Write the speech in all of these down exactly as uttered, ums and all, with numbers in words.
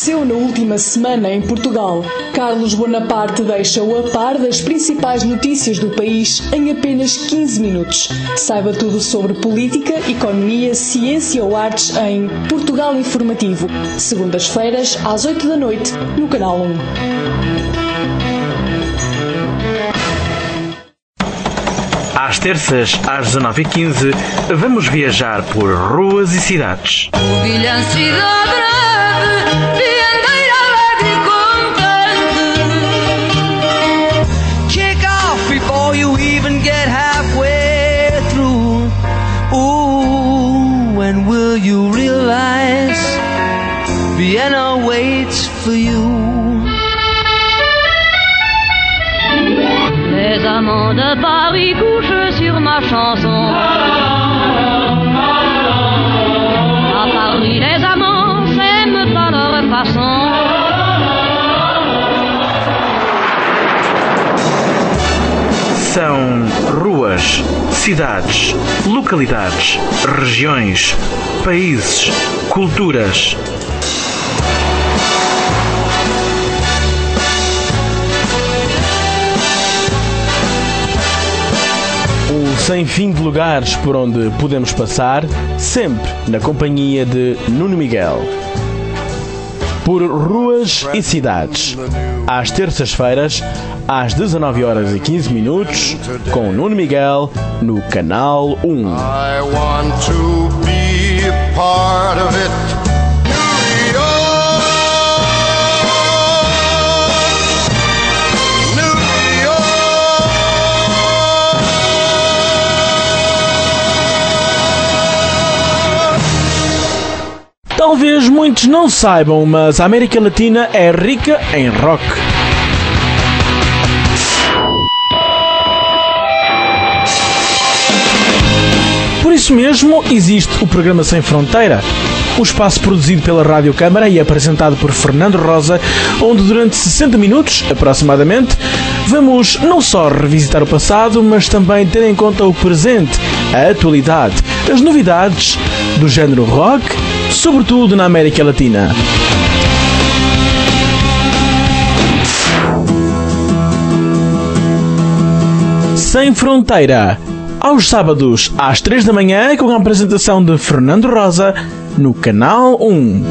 aconteceu na última semana em Portugal? Carlos Bonaparte deixa-o a par das principais notícias do país em apenas quinze minutos. Saiba tudo sobre política, economia, ciência ou artes em Portugal Informativo, segundas-feiras às oito da noite, no Canal um. Às terças, às dezanove e quinze, vamos viajar por ruas e cidades. Check off before you even get halfway through. Ooh, when will you realize Vienna waits for you? Les amants de Paris couchent sur ma chanson. À Paris, les amants s'aiment à leur façon. São ruas, cidades, localidades, regiões, países, culturas. Sem fim de lugares por onde podemos passar, sempre na companhia de Nuno Miguel. Por ruas e cidades, às terças-feiras, às dezanove horas e quinze minutos, com Nuno Miguel, no Canal um. I want to be a part of it. Talvez muitos não saibam, mas a América Latina é rica em rock. Por isso mesmo, existe o programa Sem Fronteira, o espaço produzido pela Rádio Câmara e apresentado por Fernando Rosa, onde durante sessenta minutos, aproximadamente, vamos não só revisitar o passado, mas também ter em conta o presente, a atualidade, as novidades do género rock, sobretudo na América Latina. Sem Fronteira, aos sábados às três da manhã, com a apresentação de Fernando Rosa, no Canal um.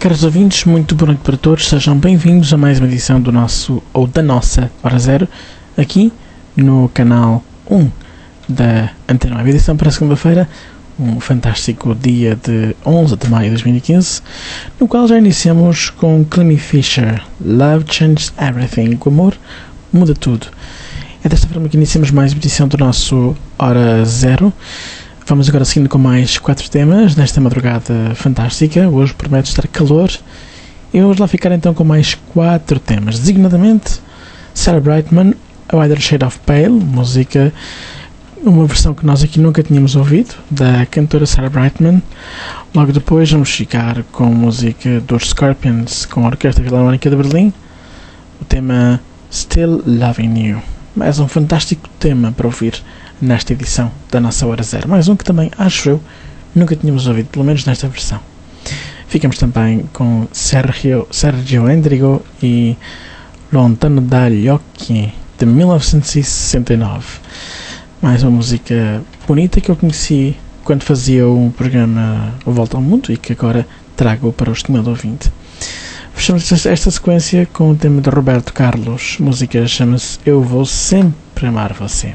caros ouvintes, muito boa noite para todos, sejam bem-vindos a mais uma edição do nosso, ou da nossa Hora Zero, aqui no canal um da Antena Web, edição para segunda-feira, um fantástico dia de onze de maio de dois mil e quinze, no qual já iniciamos com Clemmy Fisher, Love Changes Everything, o amor muda tudo. É desta forma que iniciamos mais uma edição do nosso Hora Zero. Vamos agora seguindo com mais quatro temas nesta madrugada fantástica. Hoje promete estar calor e vamos lá ficar então com mais quatro temas, designadamente Sarah Brightman, A Wider Shade of Pale, música, uma versão que nós aqui nunca tínhamos ouvido, da cantora Sarah Brightman. Logo depois vamos ficar com música dos Scorpions, com a Orquestra Filarmónica de Berlim, o tema Still Loving You. Mais um fantástico tema para ouvir nesta edição da nossa Hora Zero. Mais um que também, acho eu, nunca tínhamos ouvido, pelo menos nesta versão. Ficamos também com Sergio, Sergio Endrigo e Lontano dagli Occhi, de mil novecentos e sessenta e nove. Mais uma música bonita que eu conheci quando fazia um programa O Volta ao Mundo e que agora trago para o estimado ouvinte. Fechamos esta sequência com o tema de Roberto Carlos. A música chama-se Eu Vou Sempre Amar Você.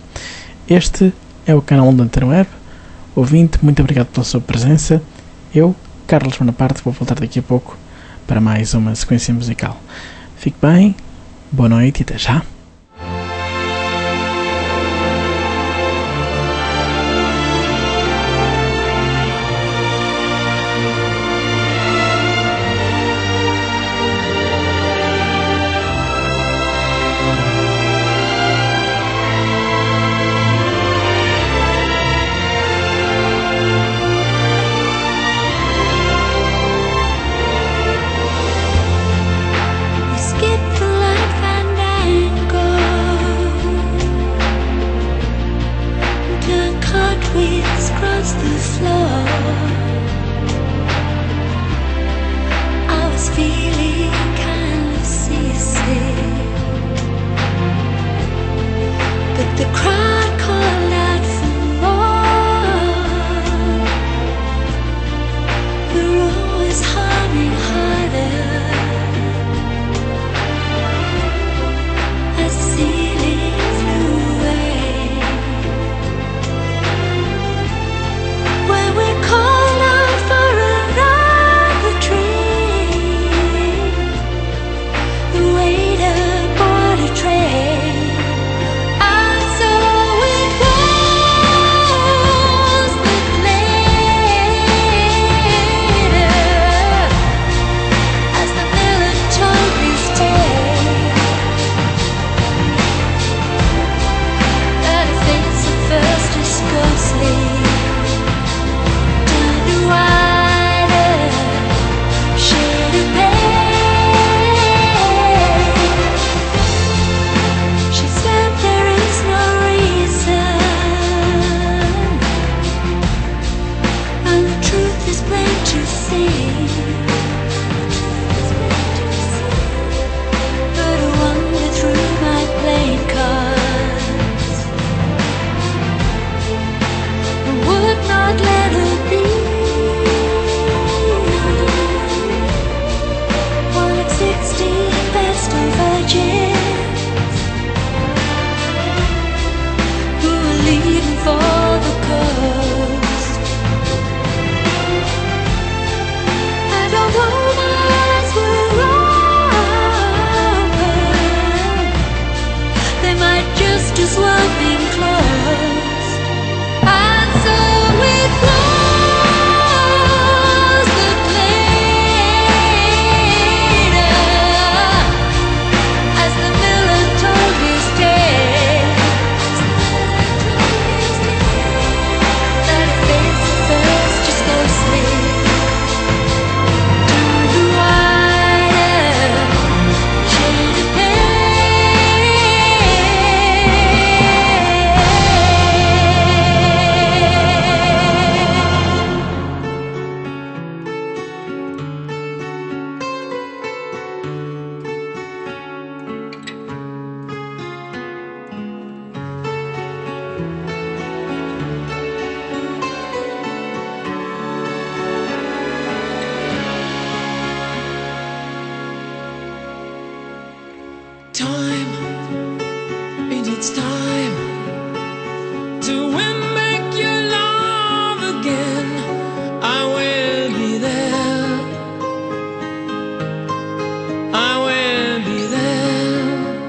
Este é o canal da Antena Web. Ouvinte, muito obrigado pela sua presença. Eu, Carlos Bonaparte, vou voltar daqui a pouco para mais uma sequência musical. Fique bem, boa noite e até já. Skip the light fandango. time, and it's time to win back your love again. I will be there, I will be there.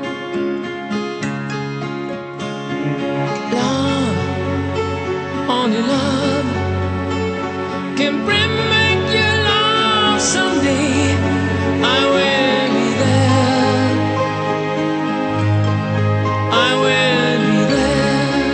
Love, only love can bring back your love someday. I will be there, I will be there.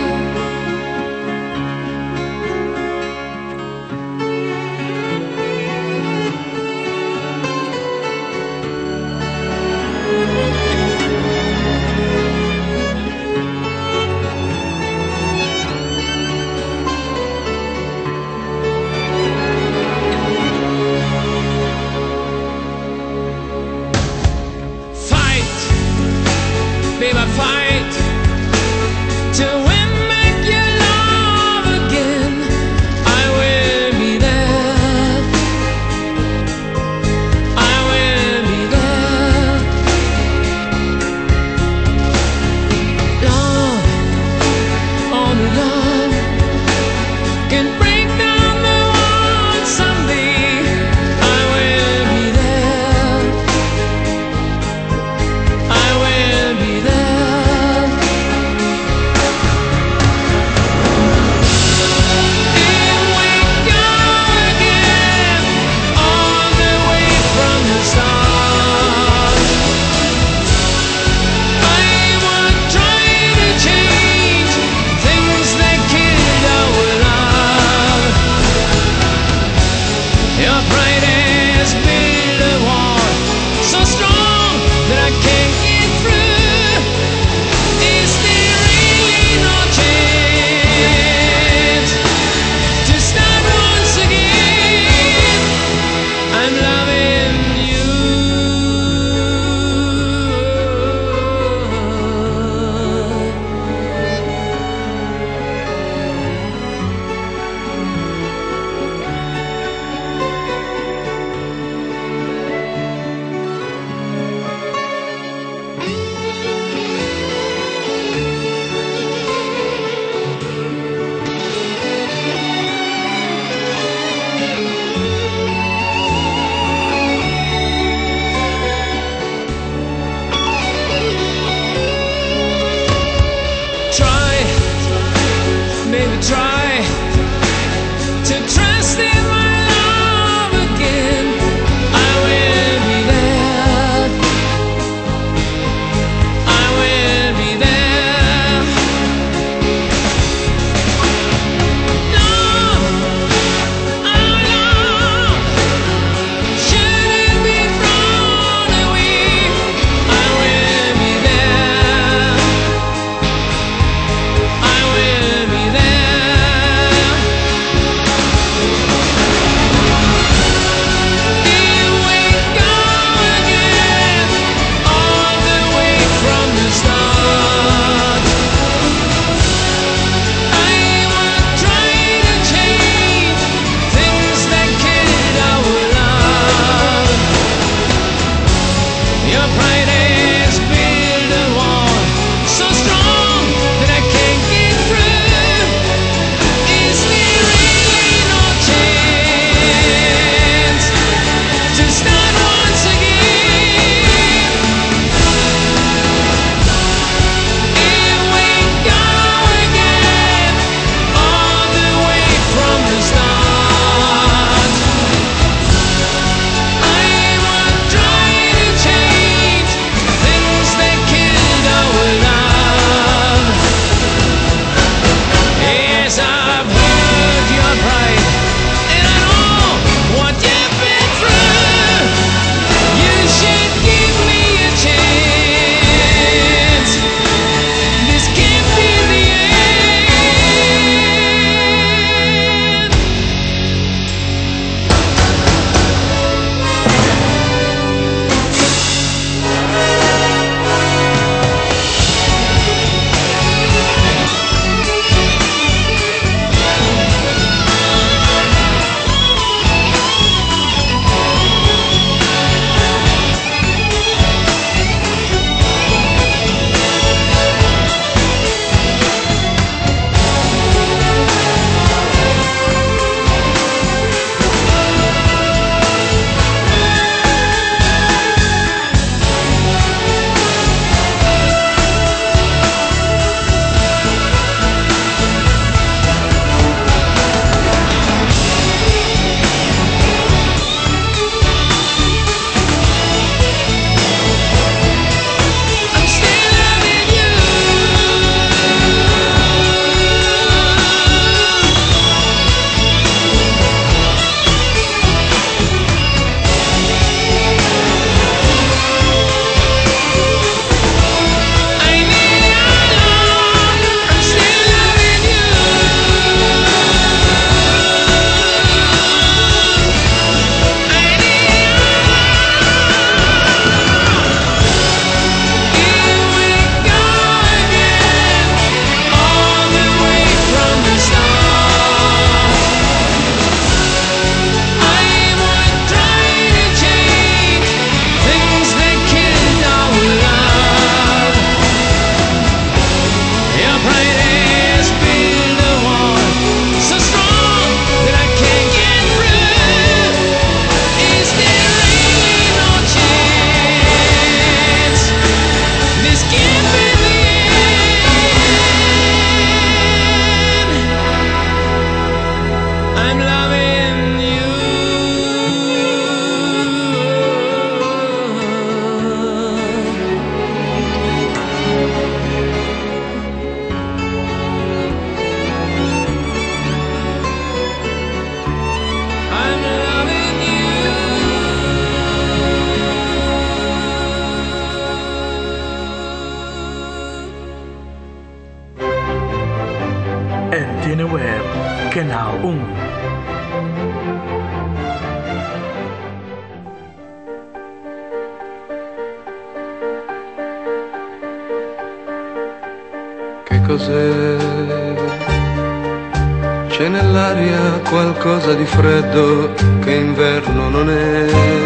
Fight, baby, fight to win back your love again. I will be there, I will be there. Love, only love can break down the walls someday. I will be there, I will be there. Canal um. Che cos'è? C'è nell'aria qualcosa di freddo che inverno non è.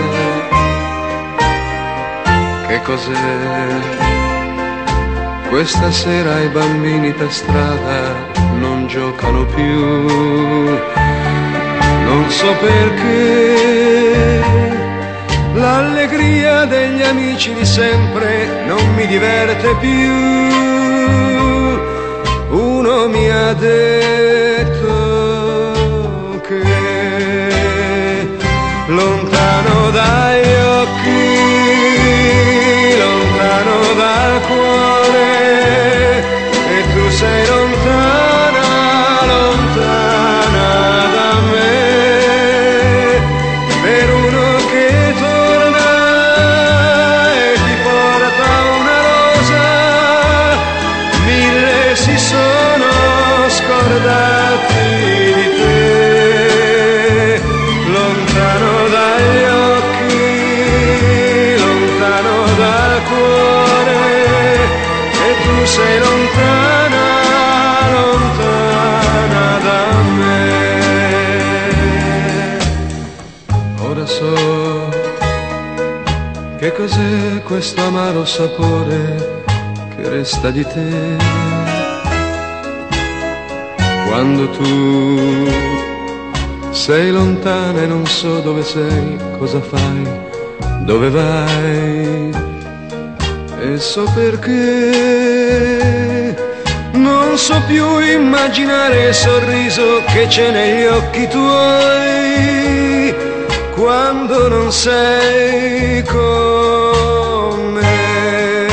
Che cos'è? Questa sera i bambini per strada non giocano più. Non so perché l'allegria degli amici di sempre non mi diverte più. Uno mi ha detto che lontano dagli occhi, lontano dal cuore, e tu sei lontana, lontana da me. Per uno che torna e ti porta una rosa, mille si sono scordati di te. Lontano dagli occhi, lontano dal cuore, e tu sei lontana, lontana da me. Ora so che cos'è questo amaro sapore che resta di te. Quando tu sei lontana e non so dove sei, cosa fai, dove vai. E so perché non so più immaginare il sorriso che c'è negli occhi tuoi quando non sei con me.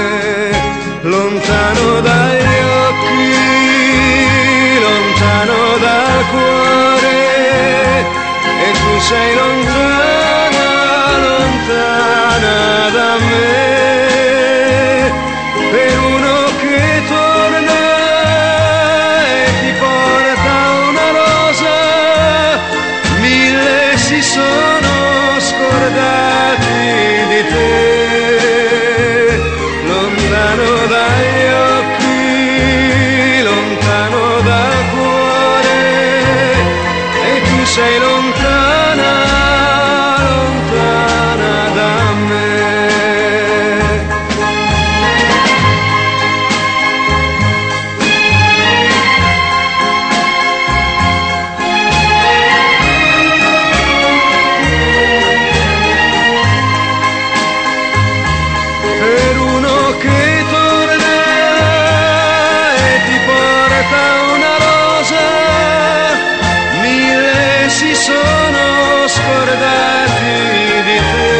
Lontano dagli occhi, lontano dal cuore, e tu sei lontana, lontana da me. Per uno che torna e ti porta una rosa, mille si sono scordati di te. Lontano dagli occhi, lontano dal cuore, e tu sei lontana, lontana da me. Per uno che torna e ti porta una rosa, mille si sono scordati di te.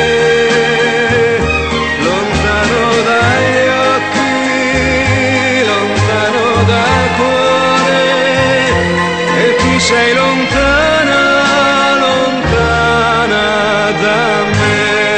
Lontano dagli occhi, lontano dal cuore, e tu sei lontana, lontana da me.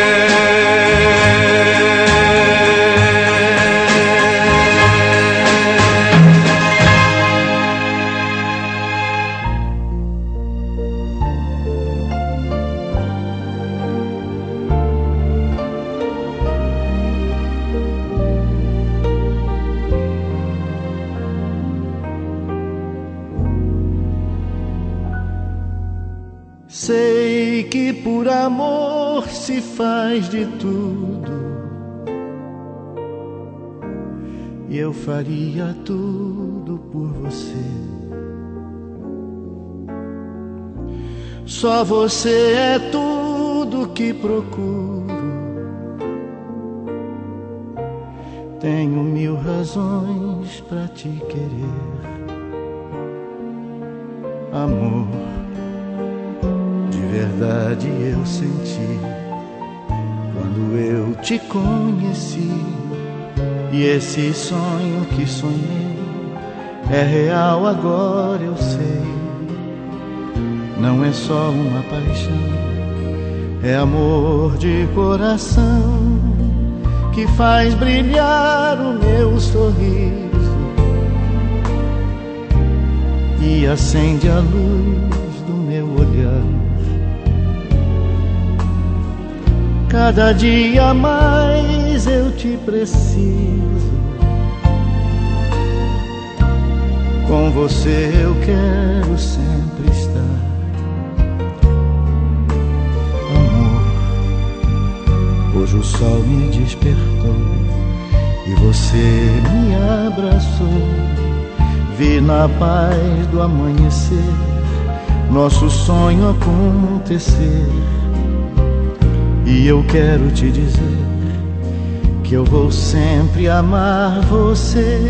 Sei que por amor se faz de tudo, e eu faria tudo por você. Só você é tudo que procuro. Tenho mil razões pra te querer, amor. De verdade eu senti quando eu te conheci, e esse sonho que sonhei é real agora eu sei. Não é só uma paixão, é amor de coração que faz brilhar o meu sorriso, e acende a luz do meu olhar. Cada dia mais eu te preciso. Com você eu quero sempre estar. Amor, hoje o sol me despertou e você me abraçou. Vi na paz do amanhecer nosso sonho acontecer. E eu quero te dizer que eu vou sempre amar você.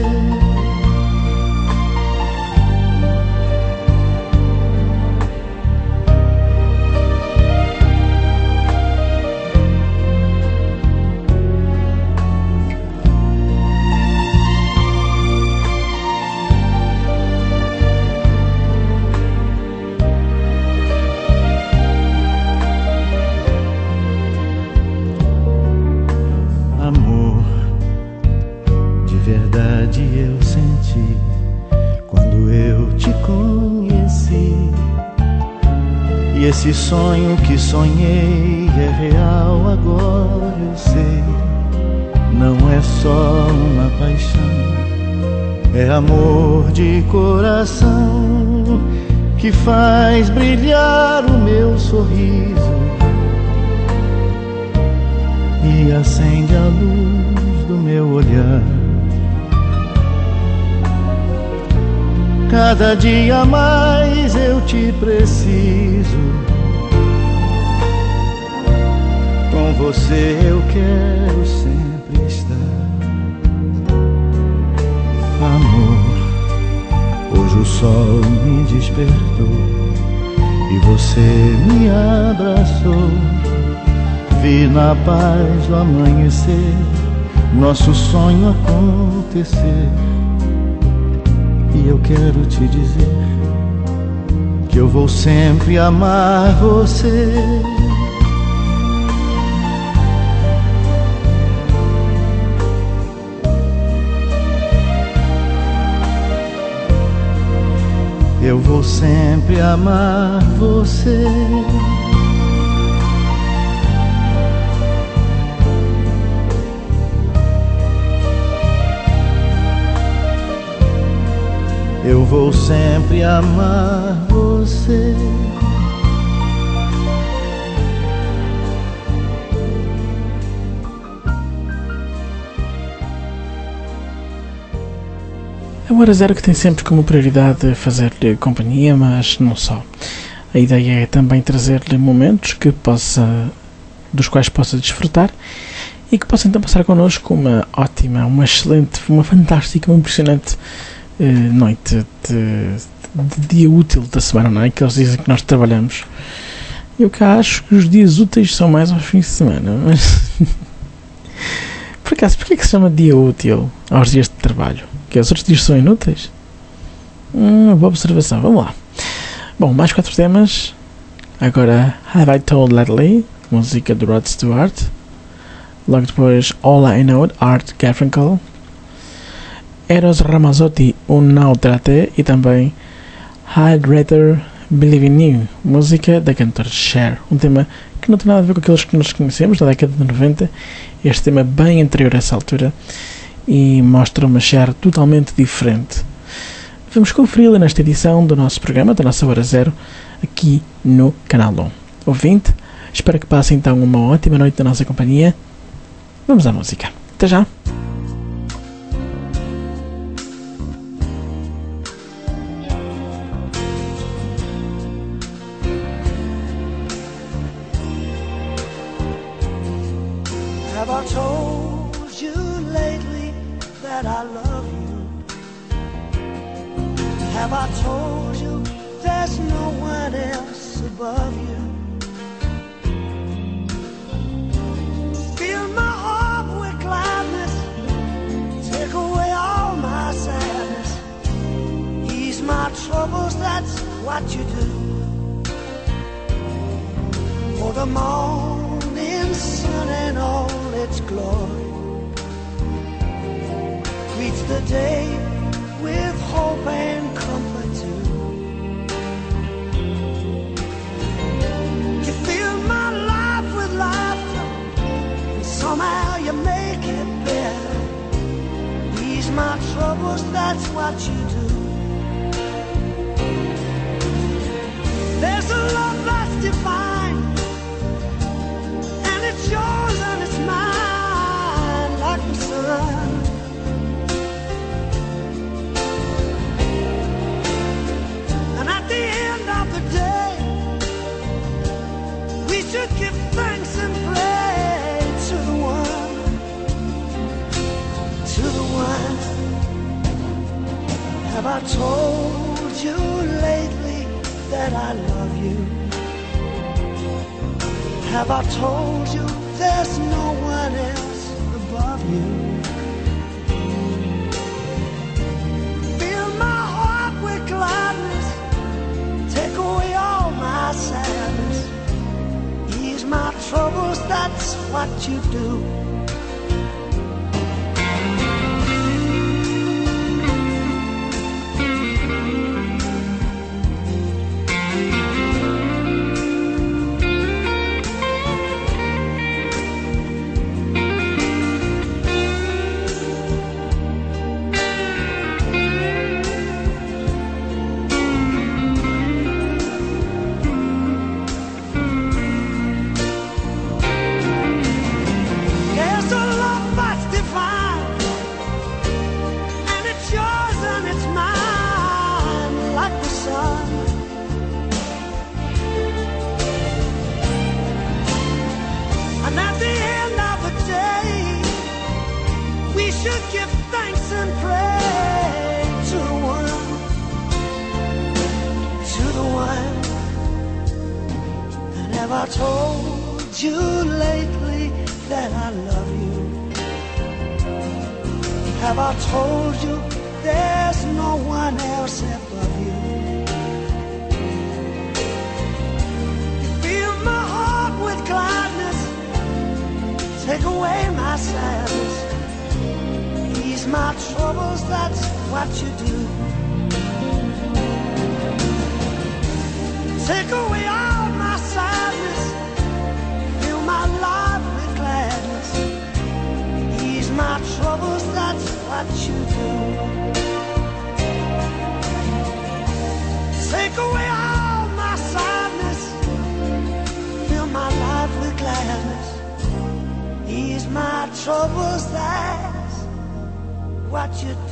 Eu senti quando eu te conheci, e esse sonho que sonhei é real, agora eu sei. Não é só uma paixão, é amor de coração que faz brilhar o meu sorriso e acende a luz do meu olhar. Cada dia mais eu te preciso. Com você eu quero sempre estar. Amor, hoje o sol me despertou e você me abraçou. Vi na paz do amanhecer nosso sonho acontecer. E eu quero te dizer que eu vou sempre amar você. Eu vou sempre amar você. Eu vou sempre amar você. A Hora Zero que tem sempre como prioridade fazer-lhe companhia, mas não só. A ideia é também trazer-lhe momentos que possa, dos quais possa desfrutar e que possa então passar connosco uma ótima, uma excelente, uma fantástica, uma impressionante Uh, noite de, de dia útil da semana, não é? Que eles dizem que nós trabalhamos. Eu cá acho que os dias úteis são mais aos fins de semana, mas por acaso, porquê é que se chama dia útil aos dias de trabalho? Que os outros dias são inúteis? Hum, boa observação, vamos lá. Bom, mais quatro temas. Agora Have I Told Lately, música de Rod Stewart. Logo depois All I Know, Art Garfunkel. Eros Ramazzotti, Un'altra-te, e também I'd Rather Believe in You, música da cantora Cher. Um tema que não tem nada a ver com aqueles que nós conhecemos da década de noventa. Este tema bem anterior a essa altura e mostra uma Cher totalmente diferente. Vamos conferi-la nesta edição do nosso programa, da nossa Hora Zero, aqui no Canal um. Ouvinte, espero que passe então uma ótima noite na nossa companhia. Vamos à música. Até já! Have I told you lately that I love you? Have I told you there's no one else above you? Fill my heart with gladness, take away all my sadness, ease my troubles, that's what you do. For the morning sun and all its glory greets the day with hope and comfort too. you make it better. Ease my troubles, that's what you do. There's a love that's divine, and it's yours and it's mine, like the sun. And at the end of the day, we should give thanks and pray to the one, to the one. Have I told you lately that I love you? Have I told you there's no one else above you? Fill my heart with gladness, take away all my sadness, ease my troubles, that's what you do. Give thanks and pray to the one, to the one. And have I told you lately that I love you? Have I told you there's no one else above you? You fill my heart with gladness, take away my sadness, my troubles, that's what you do. Take away all my sadness, fill my life with gladness, ease my troubles, that's what you do. Take away all my sadness, fill my life with gladness, ease my troubles, that's what you do.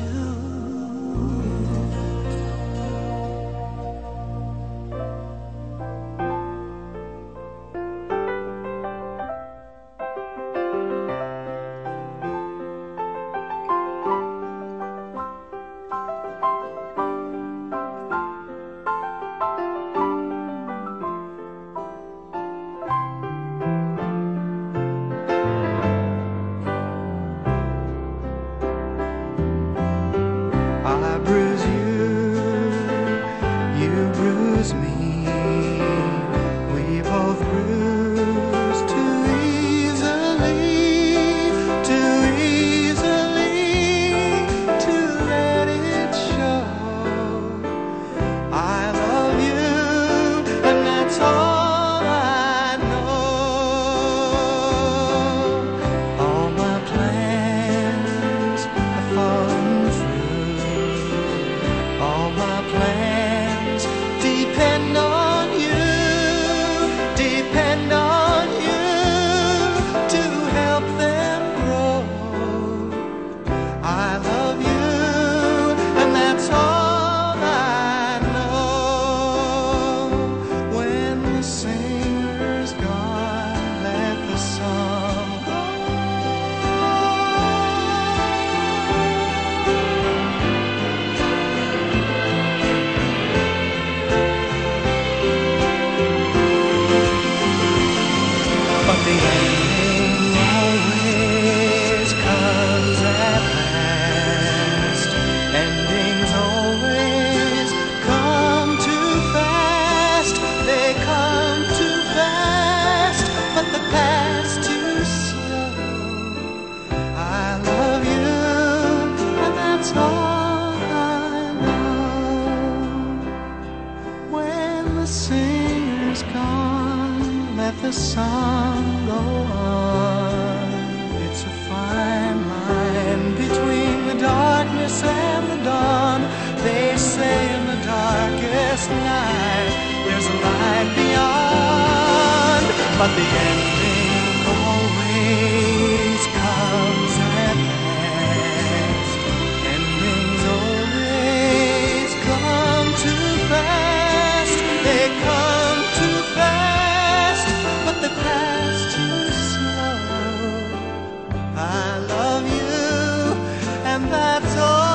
but the ending always comes at last. Endings always come too fast. They come too fast, but they pass too slow. I love you, and that's all.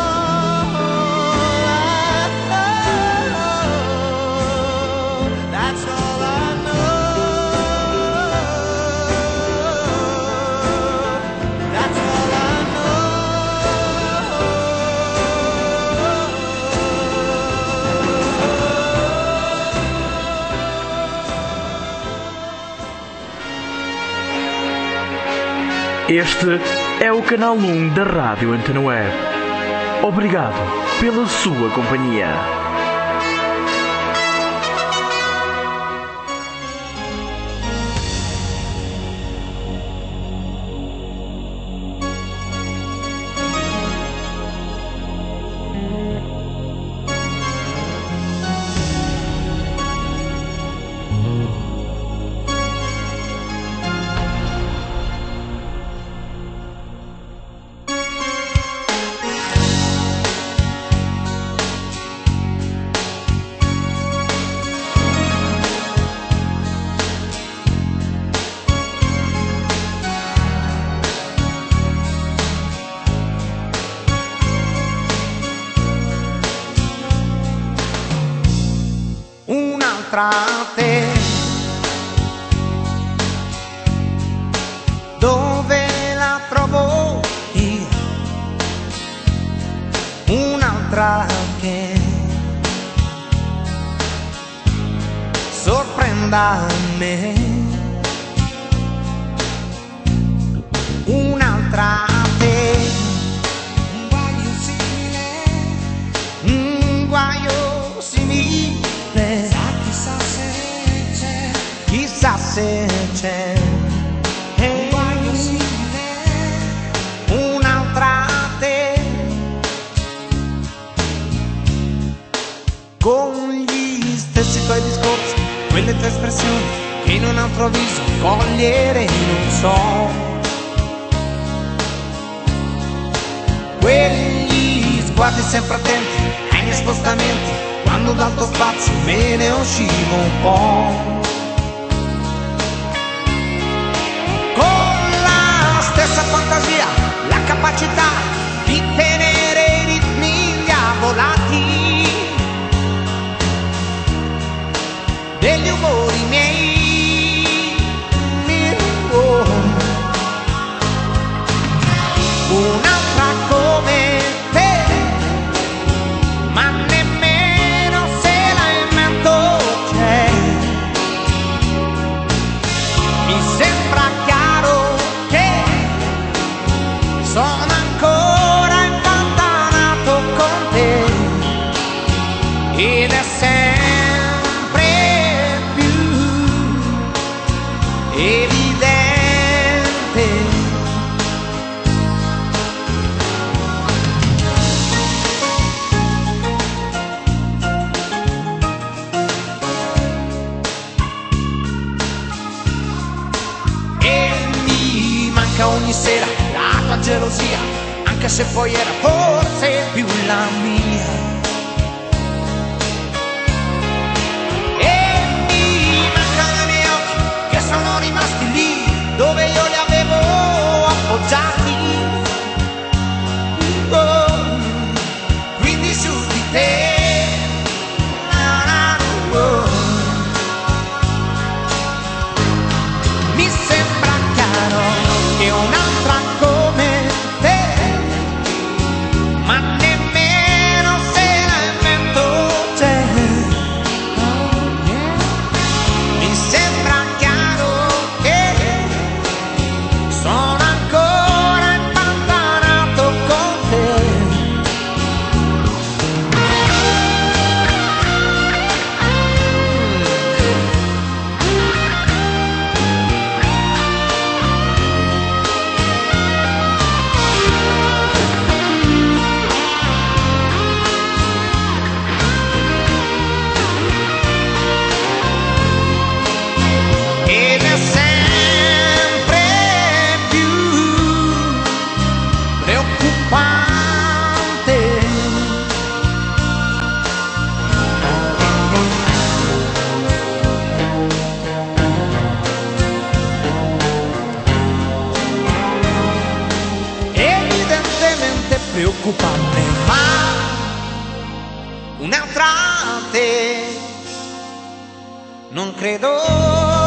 Este é o canal um da Rádio Antena Web. Obrigado pela sua companhia. Te. Dove la trovo io? Un'altra che sorprenda me. Un'altra te. Un guaio simile. Un guaio simile. Chissà se c'è un guaio simile, un'altra te, con gli stessi tuoi discorsi, quelle tue espressioni che in un altro viso cogliere non so, quegli sguardi sempre attenti ai miei spostamenti, quando dal tuo spazio me ne uscivo un po'. Stessa fantasia, la capacità di tenere i ritmi avolati degli umori miei. Oh. Un'altra come te, ma nemmeno se la invento c'è. Mi sembra chiaro sono ancora impantanato con te ed è sempre più evidente. E mi manca ogni sera la tua gelosia, anche se poi era forse più la mia. E mi mancano i miei occhi che sono rimasti lì dove io li avevo appoggiati. Oh, quindi su di te. Oh. Mi sembra chiaro che un'altra come te, ma nemmeno se preoccupante. Ma un'altra te non credo.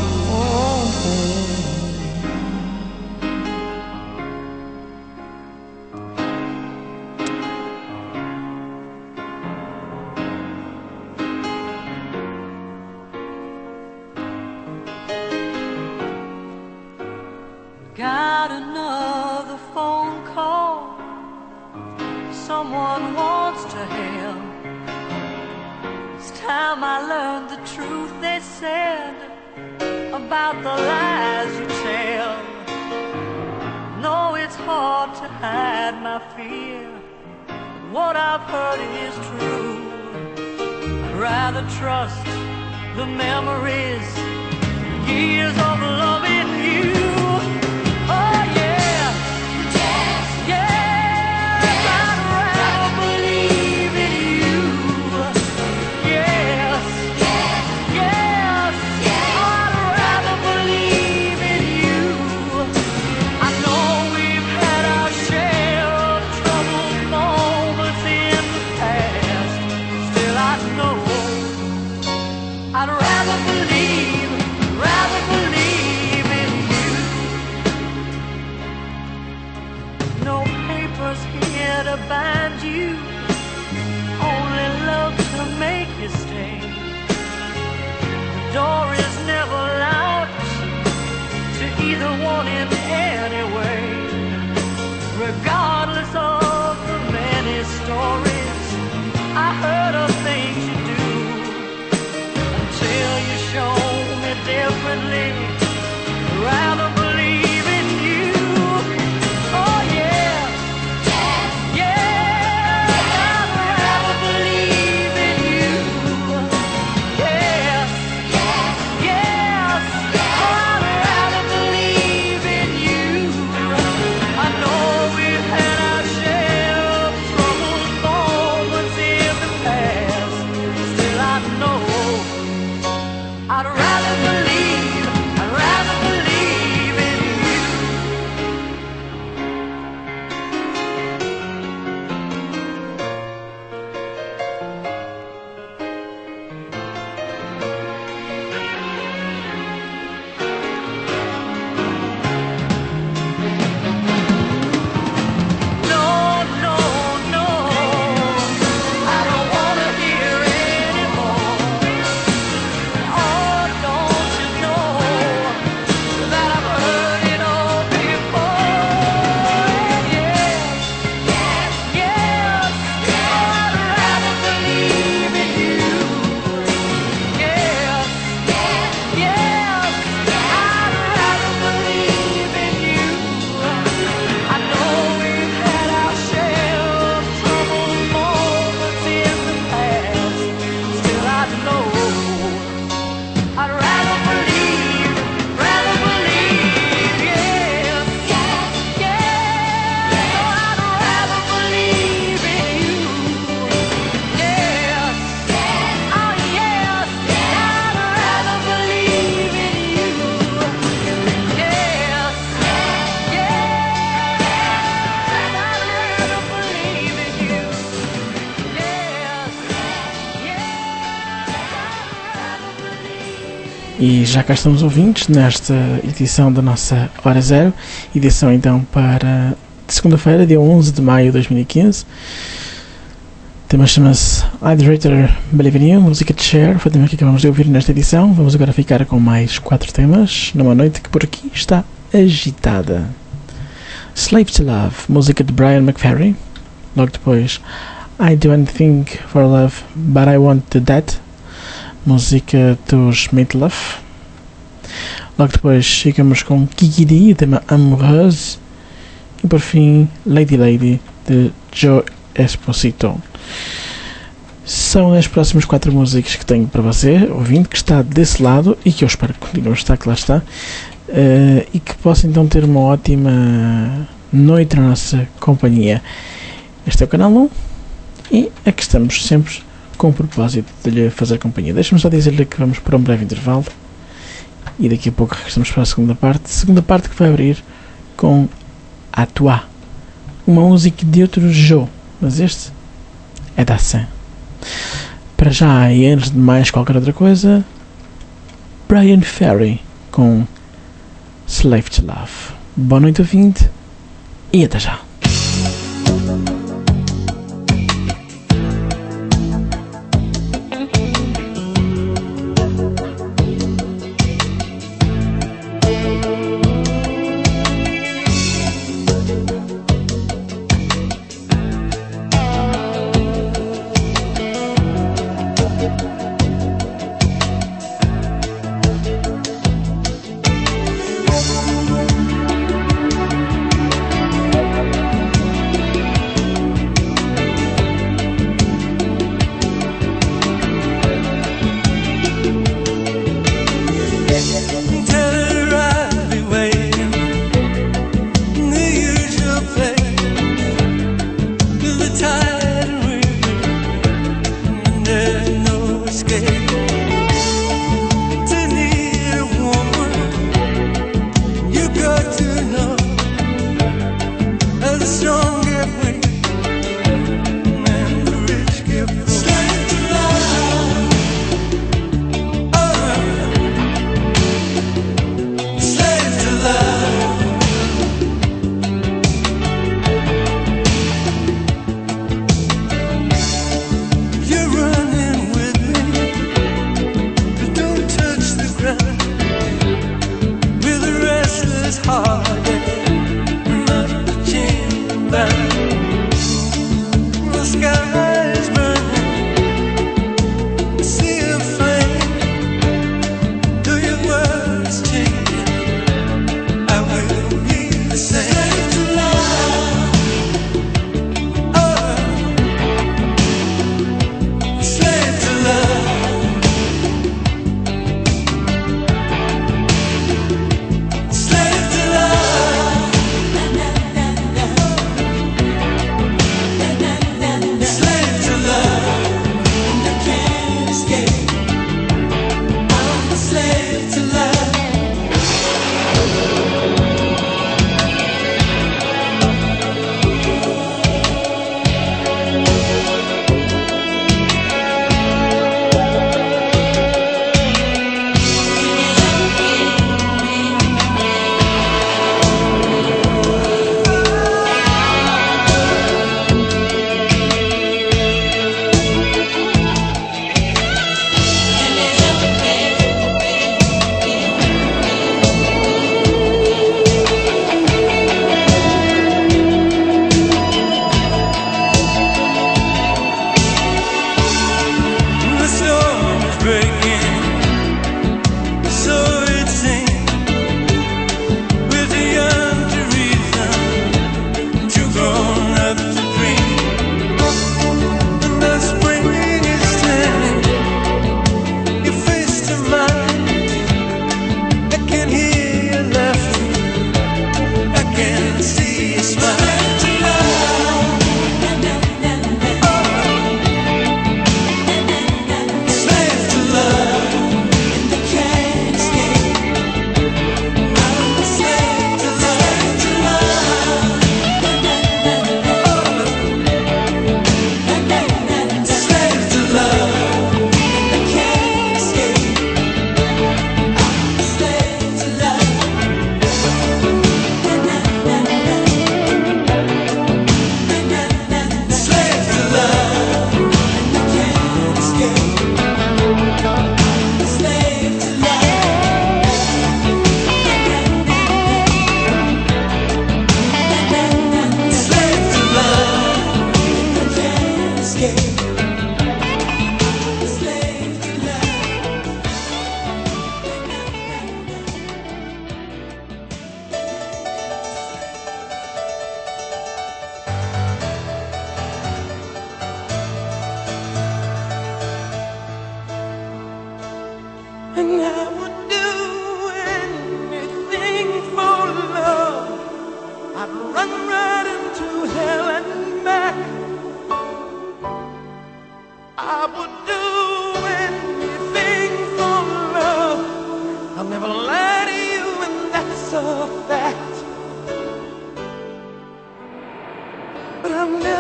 Got another phone call. Someone wants to help. It's time I learned the truth they said about the lies you tell. No, it's hard to hide my fear. What I've heard is true. I'd rather trust the memories, years of loving you. Oh yeah, yes, yes, I'd rather believe in you. Yes, yes, yes, I'd rather believe in you. I know we've had our share of troubled moments in the past. Still I know I'd rather believe, rather believe in you. No papers here to bind you, only love to make you stay. The door is never locked to either one in any way. Regardless of the many stories I heard of things you do, until you show me differently, rather believe in you. Oh yeah, yes, yes, I'd rather believe in you. Yes, yes, yes, I'd rather believe in you. I know we've had our share of troubled moments in the past. Still I know I'd rather believe, I'd rather believe in you. No, no, no, I don't wanna hear anymore. Oh, don't you know that I've heard it all before? Yes, yes, yes, I'd rather believe in you. Yes, yes, yes, I'd rather believe in you. I know we've had our share of troubled moments in the past. Still I know I'd rather believe, rather believe, yes, yes, yes, I'd rather believe in you. Yes, oh yes, I'd rather believe in you. Yes, yes, I'd rather believe in you. Yes, E já cá estamos ouvintes nesta edição da nossa Hora Zero, edição então para segunda-feira, dia onze de maio de dois mil e quinze. O tema chama-se Hydrator Believe in You, música de Cher, foi o tema que acabamos de ouvir nesta edição. Vamos agora ficar com mais quatro temas, numa noite que por aqui está agitada. Slave to Love, música de Brian McFerry. Logo depois, I Do Anything for Love, But I Want to That, música dos Meatloaf. Logo depois ficamos com Kiki D, o tema Amoureuse. E por fim, Lady Lady, de Joe Esposito. São as próximas quatro músicas que tenho para você, ouvinte, que está desse lado e que eu espero que continue a estar, que lá está, uh, e que possa então ter uma ótima noite na nossa companhia. Este é o canal um e aqui estamos sempre com o propósito de lhe fazer companhia. Deixa-me só dizer-lhe que vamos para um breve intervalo e daqui a pouco regressamos para a segunda parte. Segunda parte que vai abrir com A Toi, uma música de outro Joe, mas este é da Sam. Para já, e antes de mais qualquer outra coisa, Brian Ferry com Slave to Love. Boa noite, ouvinte, e até já.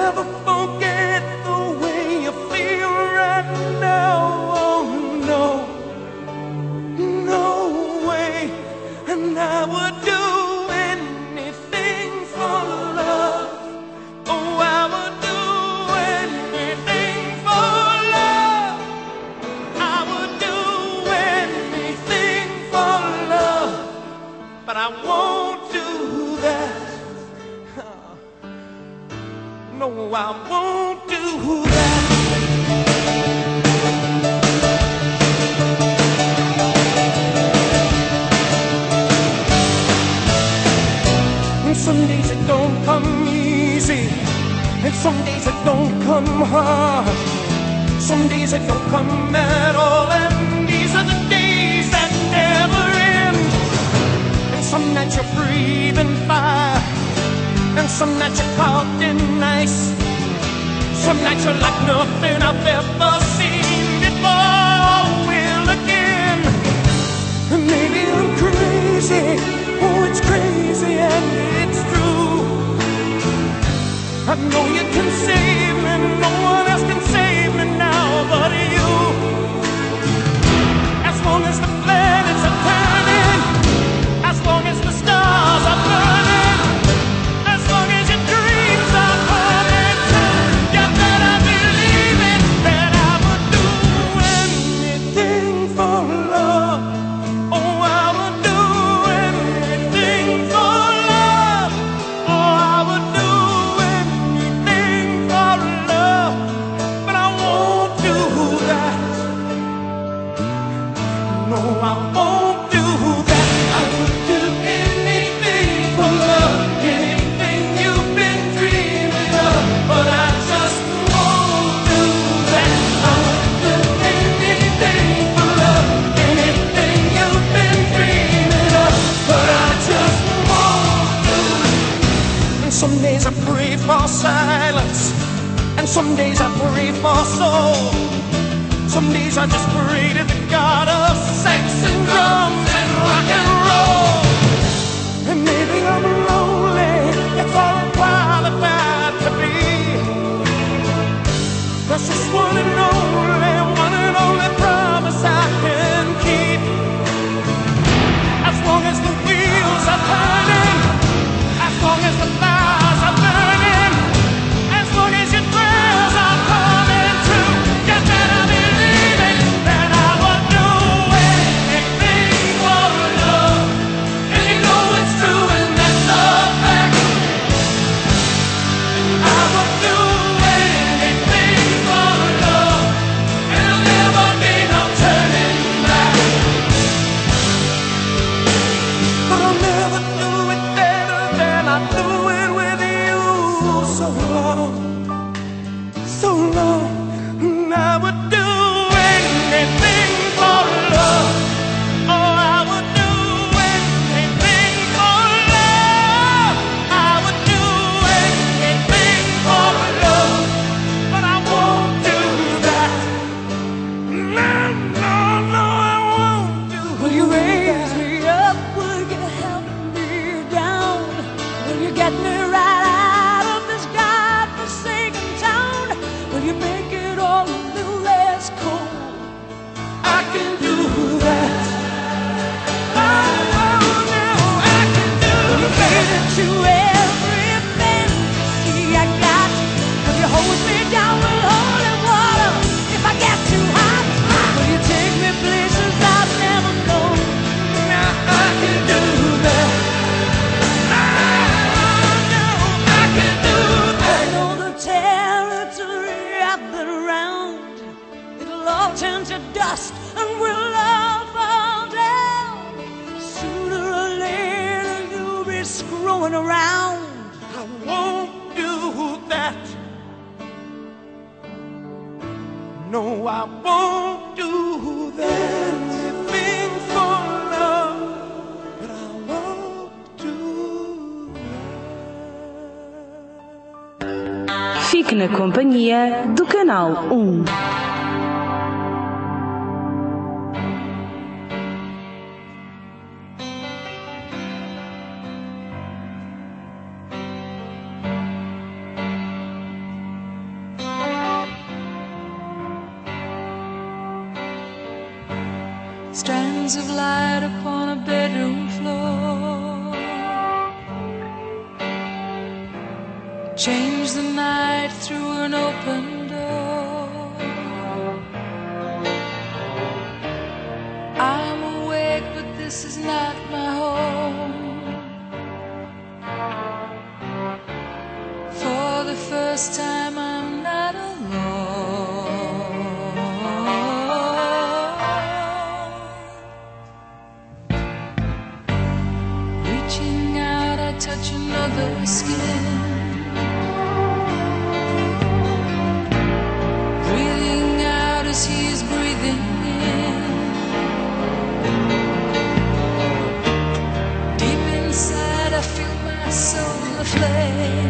never forget the way you feel right now. Oh no, no way. And I would do anything for love. Oh, I would do anything for love. I would do anything for love. But I won't do that. No, I won't do that. Some days it don't come easy, and some days it don't come hard. Some days it don't come at all, and these are the days that never end. And some nights you're breathing fire, and some nights you're caught in ice. Some nights are like nothing I've ever seen before. Will again, and maybe I'm crazy. Oh, it's crazy and it's true. I know you can save me, no one else can save me now but you. As long as the planets are turning, as long as the stars are burning, as long as your dreams are coming true, you better believe it, that I would do anything for love. Oh, I would do anything for love. Oh, I would do anything for love. But I won't do that. No, I won't do that. I would do anything for love, anything you've been dreaming of. But I just won't do that. I would do anything for love, anything you've been dreaming of. But I just won't do it. And some days I pray for silence, and some days I pray for soul. Some days I just pray to the God of sex and drums and rock and roll. And maybe I'm lonely, that's all I'm qualified to be. That's just one and only, one and only promise I can keep. As long as the wheels are turning, as long as the fires are burning, as long as your prayers are coming true, you better believe it, that I would do anything for love. And you know it's true, and that's a fact. I would do anything for love, and there'll never be no turning back. But I'll never do it better than I do it with you. So long, so long, and I would do anything for love. Oh, I would do anything for love. I would do anything for love. But I won't do that. No, no, no, I won't do that. Will you raise me up? Will you help me down? Will you get me right out of this godforsaken town? Will you make it all a little less cold? I can do that. Oh, no, I can do that. Will you give it to every fantasy I got? Will you hold me down with holy water if I get too hot? Will you take me places I've never known? I can do that. Oh, no, I can do that. I know the territory I've been around. It'll all turn to dust and we'll all fall down. Sooner or later you'll be screwing around. I won't do that. No, I won't do that. Anything for love, but I won't do that. Fique na companhia do Canal um. strands of light upon a bedroom floor. Change the night through an open door. I'm awake, but this is not my home. For the first time I'm not alone. Reaching out, I touch another's skin. Breathing out as he is breathing in. Deep inside I feel my soul aflame.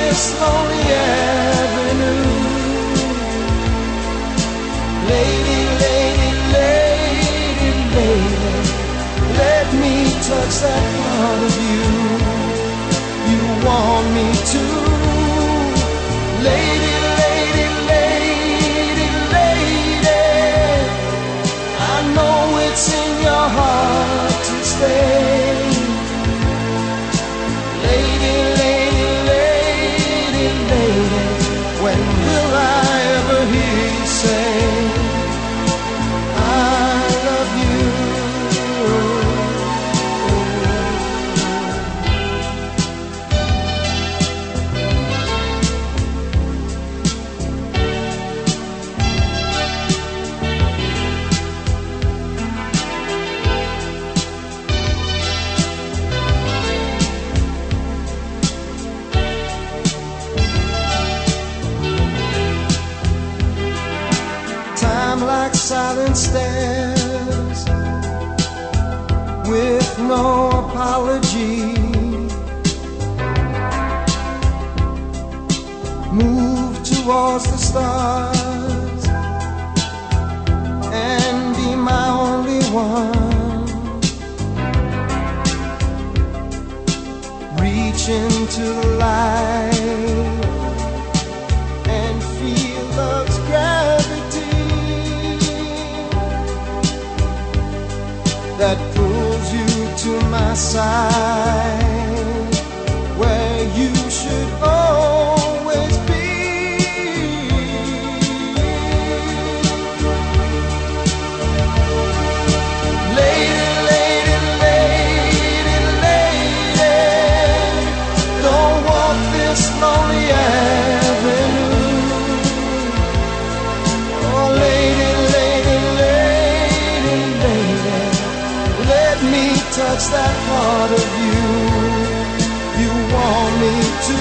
this lonely avenue. Lady, lady, lady, lady, let me touch that part of you you want me to. Lady, lady, lady, lady, I know it's in your heart to stay. Lady, lady, lady, lady, when will I ever hear you say I love you? Like silent stairs with no apology, move towards the stars and be my only one. Reach into the light and feel love's gravity that pulls you to my side, where you should always be. Lady, lady, lady, lady, don't walk this lonely avenue. Oh, lady, lady, lady, lady, let me touch that part of you you want me to.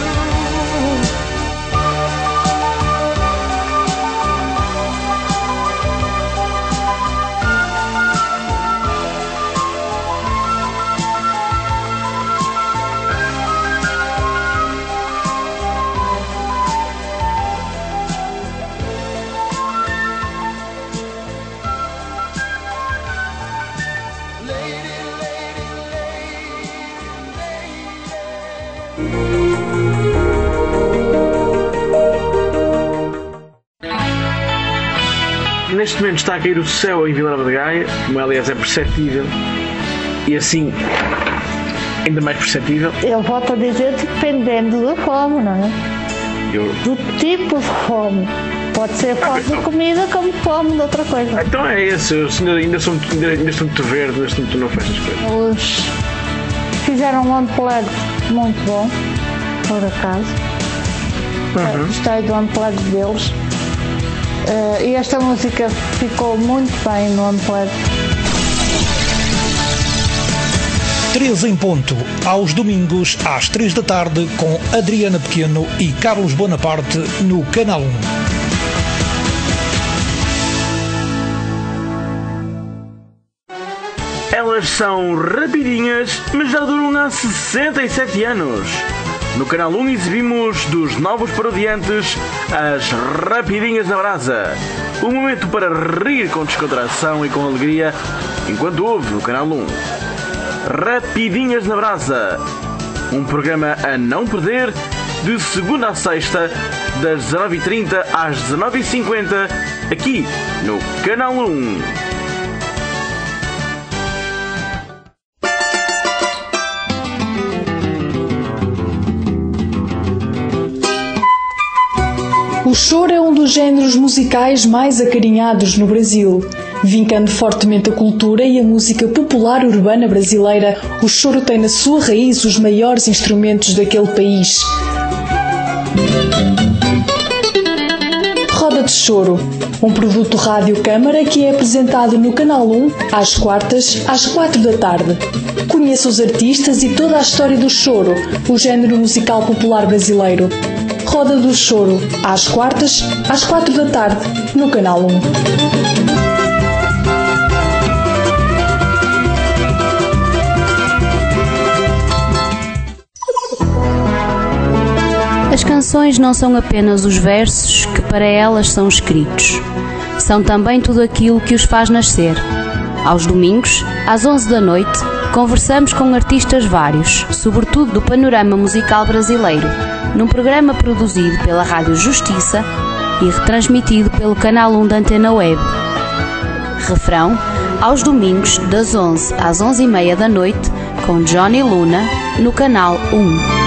Neste momento está a cair o céu em Vila Nova de Gaia, como aliás é perceptível, e assim ainda mais perceptível. Eu volto a dizer, dependendo da fome, não é? Eu... Do tipo de fome. Pode ser fome de comida como fome de outra coisa. Então é esse, eu ainda sou muito, ainda, ainda sou muito verde, neste momento não faço as coisas. Os fizeram um unplugged muito bom, por acaso. Uhum. Gostei do unplugged deles. Uh, e esta música ficou muito bem no Unplugged. três em ponto, aos domingos às três da tarde, com Adriana Pequeno e Carlos Bonaparte no Canal um. Elas são rapidinhas, mas já duram há sessenta e sete anos. No Canal um exibimos dos novos parodiantes as Rapidinhas na Brasa. Um momento para rir com descontração e com alegria enquanto ouve no Canal um. Rapidinhas na Brasa. Um programa a não perder de segunda a sexta, das dezanove e trinta às dezanove e cinquenta, aqui no Canal um. O choro é um dos géneros musicais mais acarinhados no Brasil. Vincando fortemente a cultura e a música popular urbana brasileira, o choro tem na sua raiz os maiores instrumentos daquele país. Roda de Choro, um produto Rádio Câmara que é apresentado no Canal um às quartas, às quatro da tarde. Conheça os artistas e toda a história do choro, o género musical popular brasileiro. Roda do Choro, às quartas, às quatro da tarde, no Canal um. As canções não são apenas os versos que para elas são escritos. São também tudo aquilo que os faz nascer. Aos domingos, às onze da noite, conversamos com artistas vários, sobretudo do panorama musical brasileiro, num programa produzido pela Rádio Justiça e retransmitido pelo Canal um da Antena Web. Refrão, aos domingos, das onze às onze e meia da noite, com Johnny Luna, no Canal um.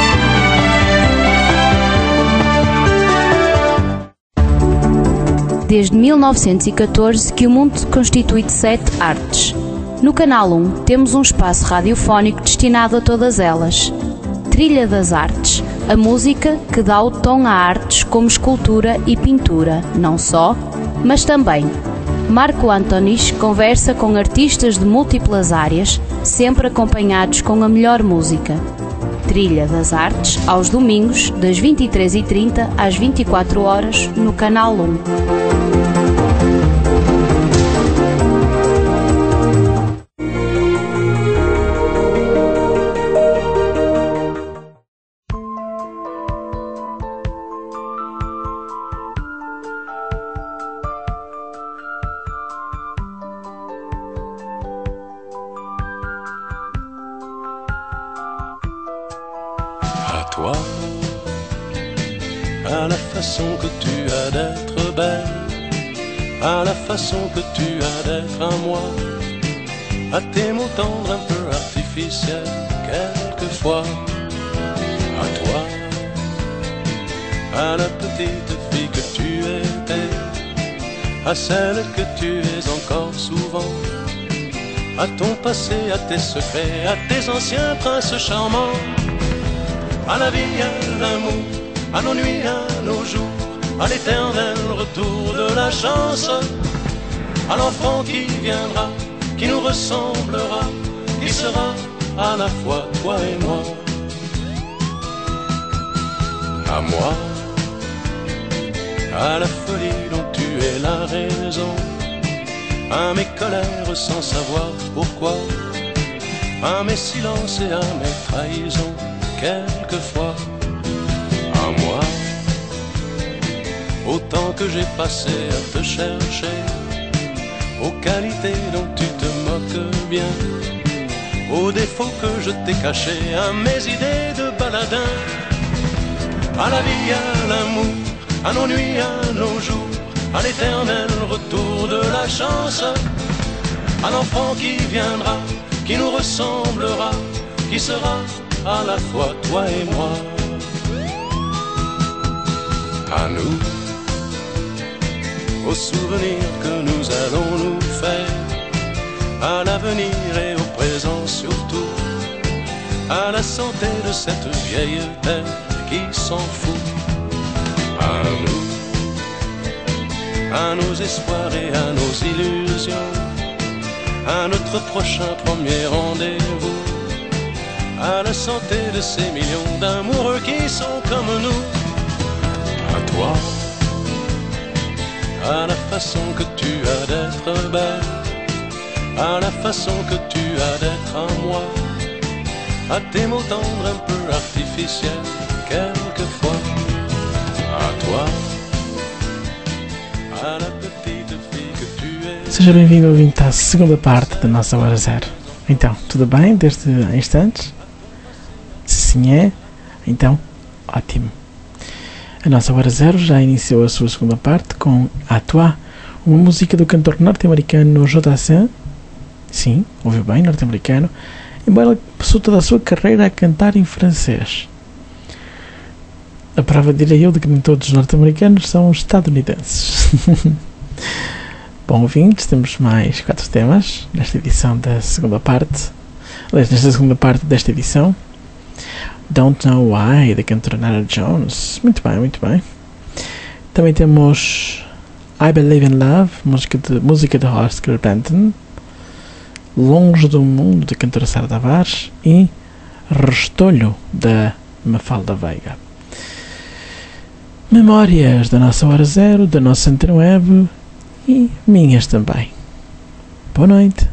Desde mil novecentos e catorze que o mundo constitui de sete artes. No Canal um temos um espaço radiofónico destinado a todas elas. Trilha das Artes, a música que dá o tom a artes como escultura e pintura, não só, mas também. Marco Antonis conversa com artistas de múltiplas áreas, sempre acompanhados com a melhor música. Trilha das Artes, aos domingos, das vinte e três e trinta às vinte e quatro horas, no Canal um. Toi, à la façon que tu as d'être belle, à la façon que tu as d'être à moi, à tes mots tendres un peu artificiels, quelquefois, à toi, à la petite fille que tu étais, à celle que tu es encore souvent, à ton passé, à tes secrets, à tes anciens princes charmants. À la vie, à l'amour, à nos nuits, à nos jours, à l'éternel retour de la chance, à l'enfant qui viendra, qui nous ressemblera, qui sera à la fois toi et moi. À moi, à la folie dont tu es la raison, à mes colères sans savoir pourquoi, à mes silences et à mes trahisons. Quelquefois, à moi, au temps que j'ai passé à te chercher, aux qualités dont tu te moques bien, aux défauts que je t'ai cachés, à mes idées de baladin, à la vie, à l'amour, à nos nuits, à nos jours, à l'éternel retour de la chance, à l'enfant qui viendra, qui nous ressemblera, qui sera à la fois toi et moi. À nous, aux souvenirs que nous allons nous faire, à l'avenir et au présent surtout, à la santé de cette vieille terre qui s'en fout. À nous, à nos espoirs et à nos illusions, à notre prochain premier rendez-vous, à la santé de ces millions d'amoureux qui sont comme nous. À toi, à la façon que tu as d'être belle, à la façon que tu as d'être à moi, à tes mots tendres un peu artificiels, quelquefois. À toi, à la petite fille que tu es. Seja bem-vindo, ouvinte, à segunda parte da nossa Hora Zero. Então, tudo bem desde instantes? Se sim é, então, ótimo. A nossa Hora Zero já iniciou a sua segunda parte com À Toi, uma música do cantor norte-americano Jodassin. Sim, ouviu bem, norte-americano, embora ele passou toda a sua carreira a cantar em francês. A prova, direi eu, de que nem todos os norte-americanos são estadunidenses. Bom, ouvintes, temos mais quatro temas nesta edição da segunda parte. Aliás, nesta segunda parte desta edição. Don't Know Why, da cantora Nara Jones. Muito bem, muito bem. Também temos I Believe in Love, música de, música de Oscar Benton. Longe do Mundo, da cantora Sara Tavares. E Restolho, da Mafalda Veiga. Memórias da nossa Hora Zero, da nossa Antena Web e minhas também. Boa noite.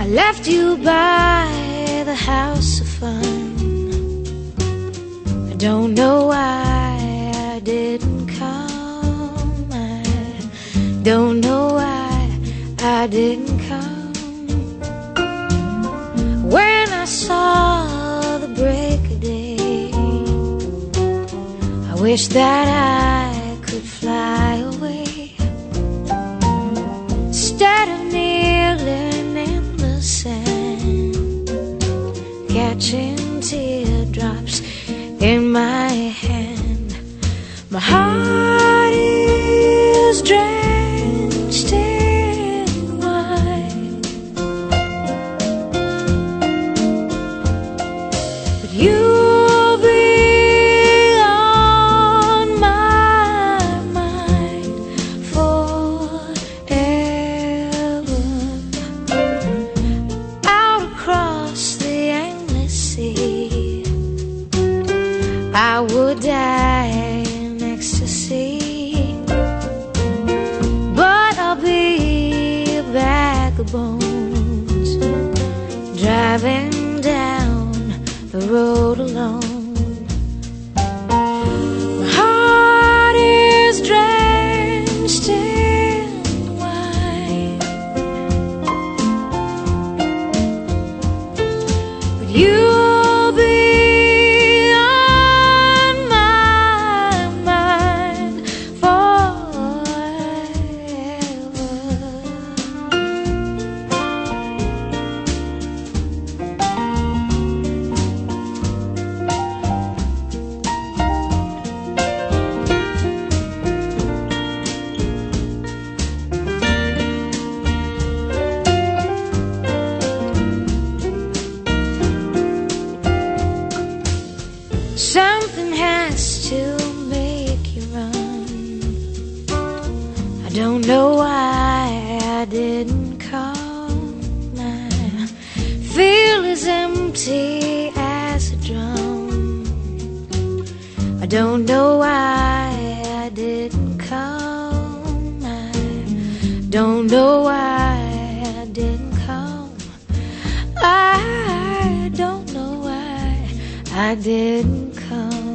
left you by the house of fun. I don't know why I didn't come. I don't know why I didn't come. When I saw the break of day, I wish that I could fly away. Instead of kneeling in the sand, catching teardrops in my hand, my heart is drenched in wine. But you'll be on my mind forever. Out across the endless sea, I would die in ecstasy, but I'll be a bag of bones, driving down the road alone. My heart is drenched in wine, but you'll be something has to make you run. I don't know why I didn't come. I feel as empty as a drum. I don't know why I didn't come. I don't know why I didn't come. I don't know why I didn't come.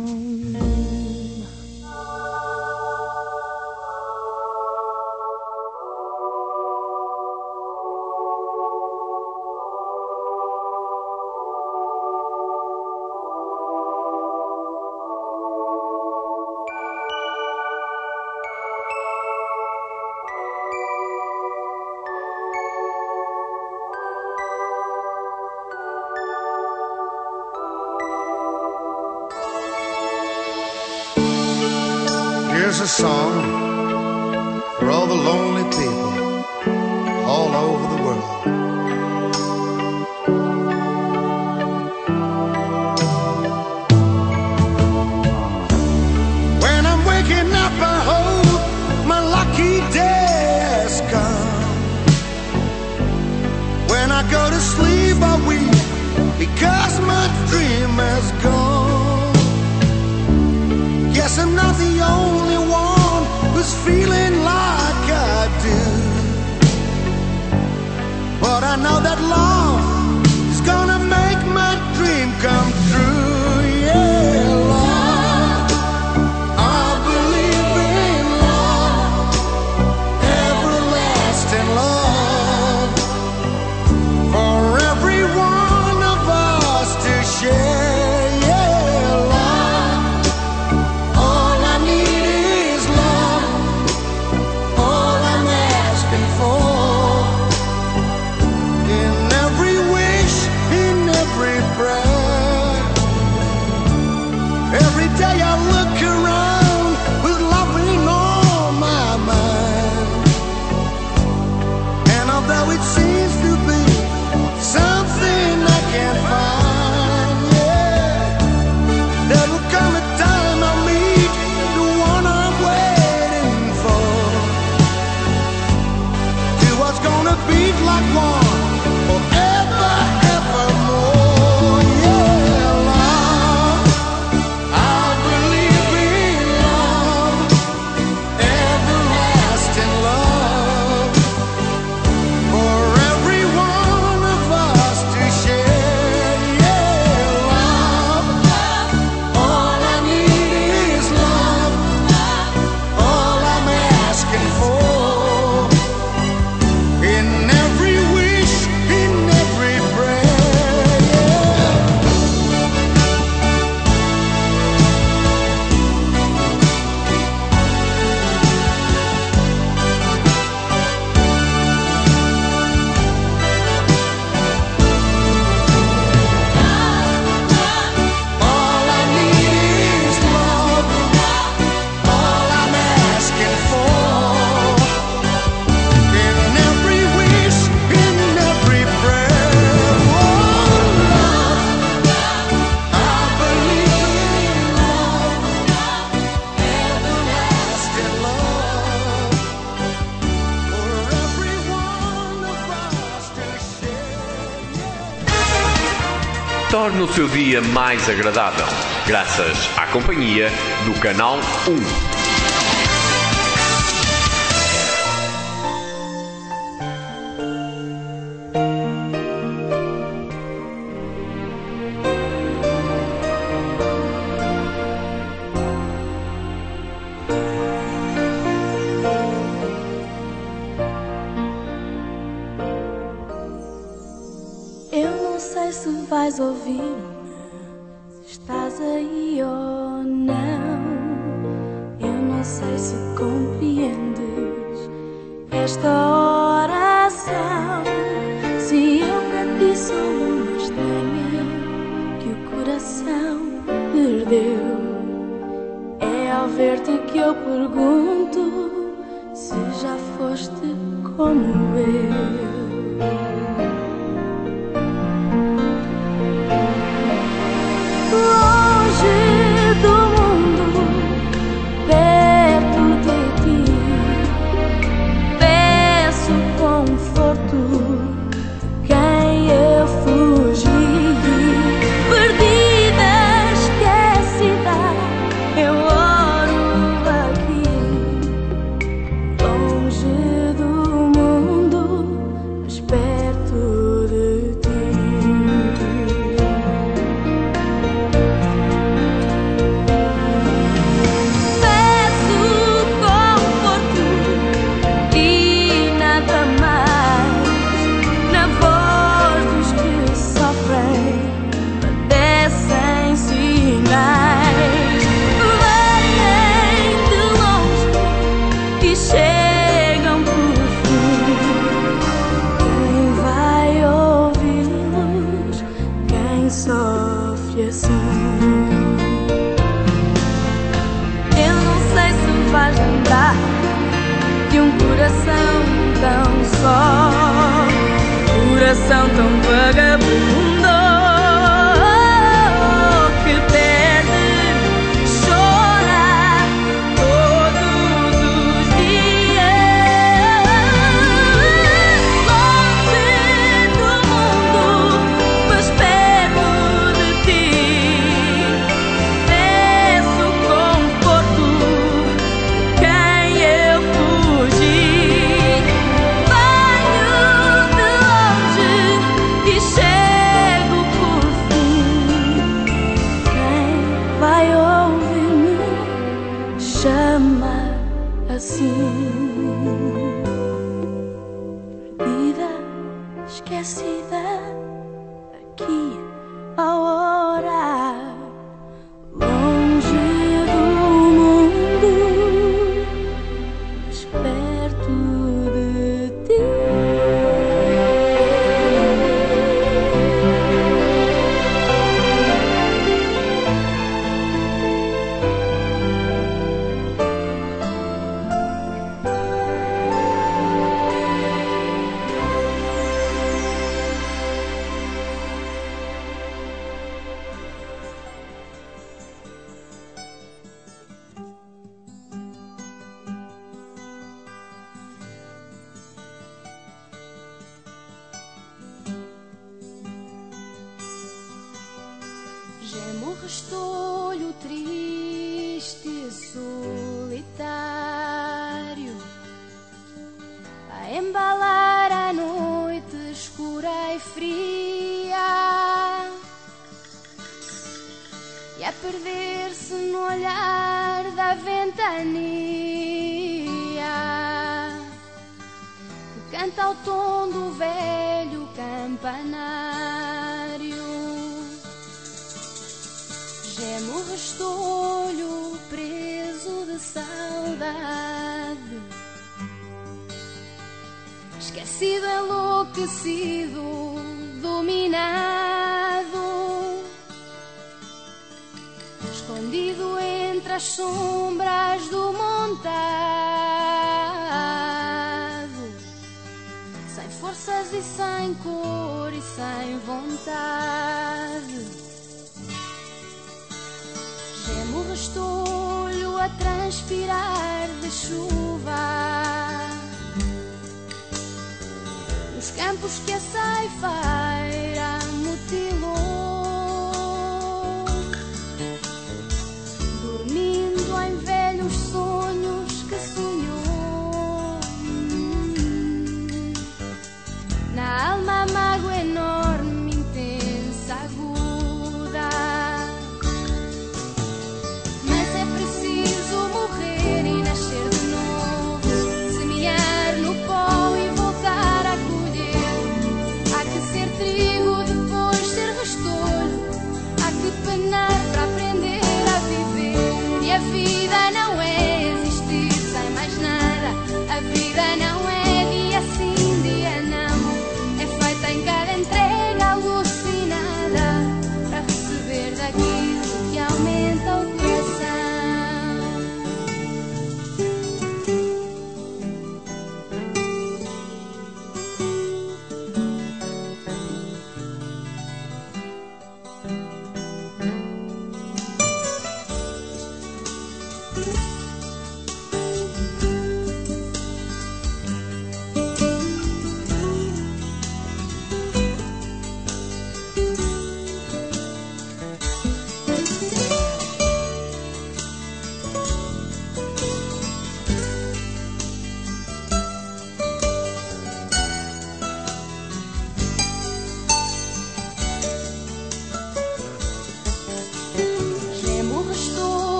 Here's a song for all the lonely people all over the world. When I'm waking up, I hope my lucky day has come. When I go to sleep, I weep because my dream has gone. Guess I'm not the only one who's feeling like I do, but I know that love is gonna make my dream come true. Yeah, love, I believe in love, everlasting love, for every one of us to share. torne o seu dia mais agradável, graças à companhia do Canal um. Vais ouvir-me, se estás aí ou não. Eu não sei se compreendes esta oração. Se eu para ti sou uma estranha que o coração perdeu, é ao ver-te que eu pergunto se já foste como eu. Longe do mundo, perto de ti, peço conforto de quem eu fugi. Perdida, esquecida, eu oro aqui. Longe do mundo, mas perto de ti. Sofre assim. Eu não sei se vais lembrar de um coração tão só, coração tão vagabundo que perde, chora todos os dias. Longe do mundo, mas perto de ti, peço conforto quem eu fugi. Venho de longe e chego por fim. Quem vai ouvir-me chama assim. Perdida, esquecida, aqui ao orar, longe do mundo, mas perto de ti. Gemo restolho triste e solitário a embalar a noite escura e fria e a perder-se no olhar da ventania que canta ao tom do velho campanário. Gemo restolho preso de saudade, esquecido, enlouquecido, dominado, escondido entre as sombras do montado, sem forças e sem cor e sem vontade. Gemo restolho a transpirar de chuva nos campos que a ceifeira mutilou,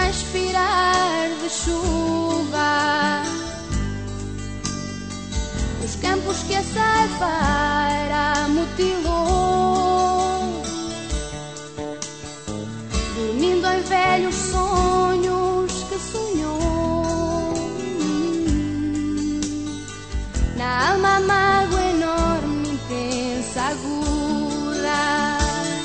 transpirar de chuva, os campos que a ceifaira mutilou, dormindo em velhos sonhos que sonhou. Na alma a mágoa enorme, intensa, aguda,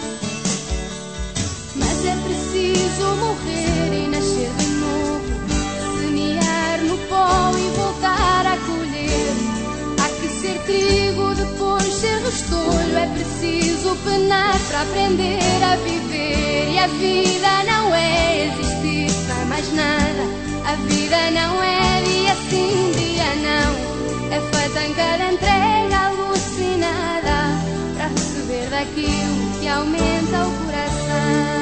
mas é preciso morrer e nascer de novo, semear no pó e voltar a colher. Há que ser trigo, depois ser restolho. É preciso penar para aprender a viver. E a vida não é existir sem mais nada. A vida não é dia sim, dia não. É feita em cada entrega alucinada para receber daquilo que aumenta o coração.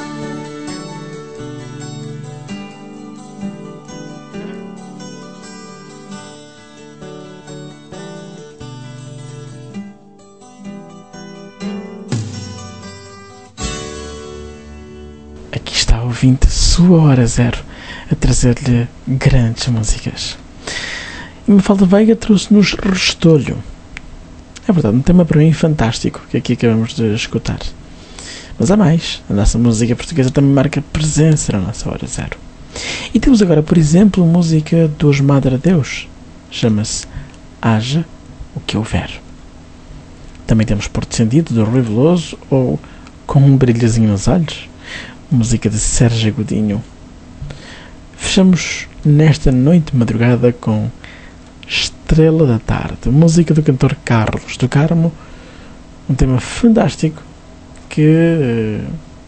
Aqui está o ouvinte, sua hora zero, a trazer-lhe grandes músicas. E Mafalda Veiga trouxe-nos Restolho. É verdade, um tema para mim fantástico que aqui acabamos de escutar. Mas há mais. A nossa música portuguesa também marca presença na nossa hora zero. E temos agora, por exemplo, música dos Madre Deus. Chama-se Haja o que Houver. Também temos Porto Sentido, do Rui Veloso, ou Com um Brilhozinho nos Olhos, música de Sérgio Godinho. Fechamos nesta noite de madrugada com Estrela da Tarde, música do cantor Carlos do Carmo, um tema fantástico que uh,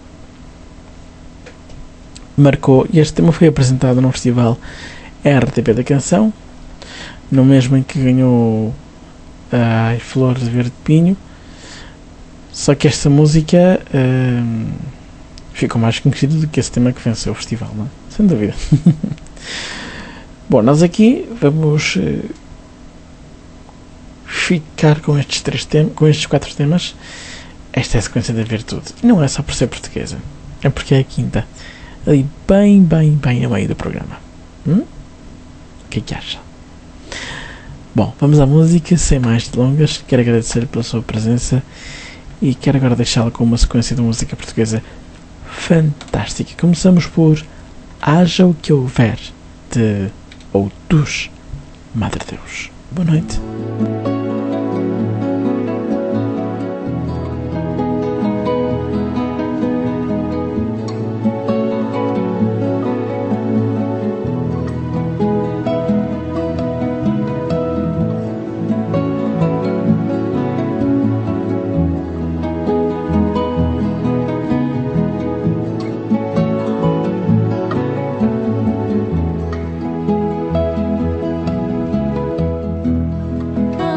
marcou, e este tema foi apresentado num festival R T P da Canção, no mesmo em que ganhou a uh, Flores de Verde Pinho, só que esta música uh, ficou mais conhecida do que esse tema que venceu o festival, não é? Sem dúvida. Bom, nós aqui vamos uh, ficar com estes três temas, com estes quatro temas. Esta é a sequência da Virtude. E não é só por ser portuguesa, é porque é a quinta, ali bem, bem, bem a meio do programa. Hum? O que é que acha? Bom, vamos à música, sem mais delongas. Quero agradecer pela sua presença e quero agora deixá-la com uma sequência de música portuguesa fantástica. Começamos por Haja o que Houver, de ou dos Madre Deus. Boa noite. Ah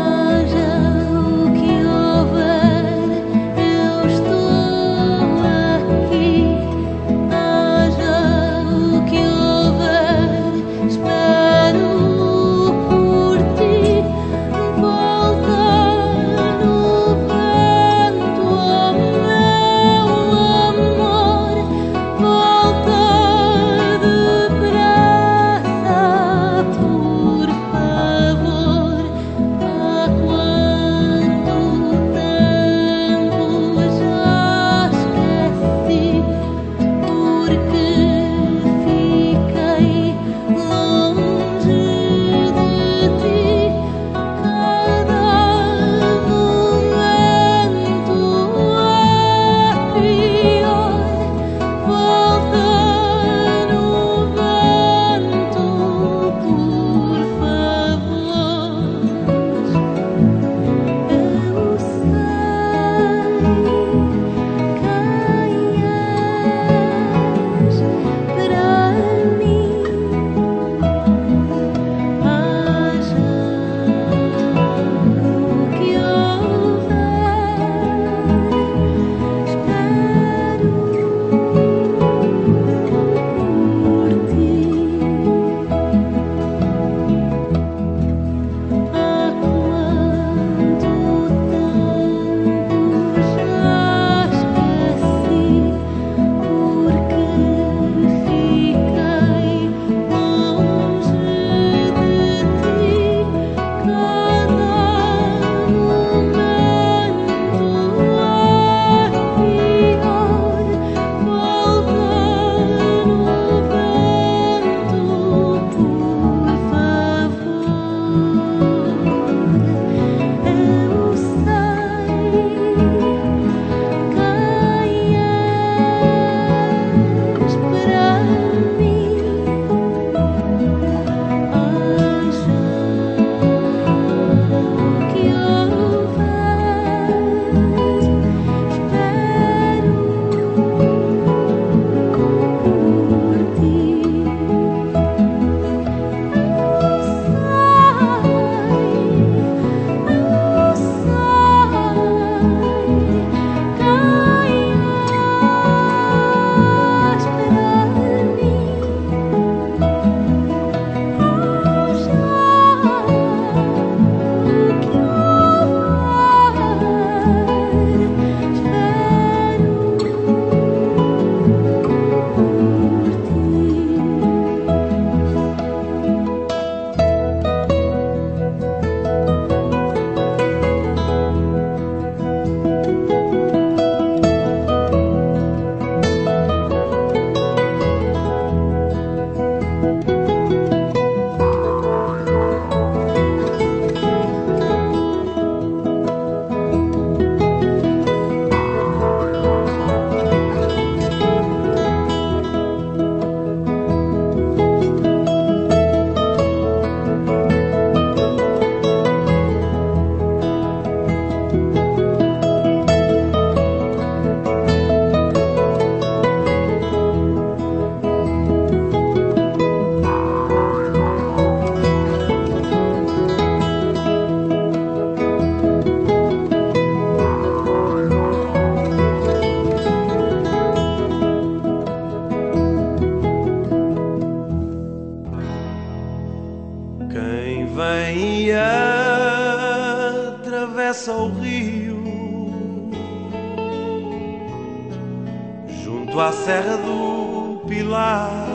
junto à Serra do Pilar,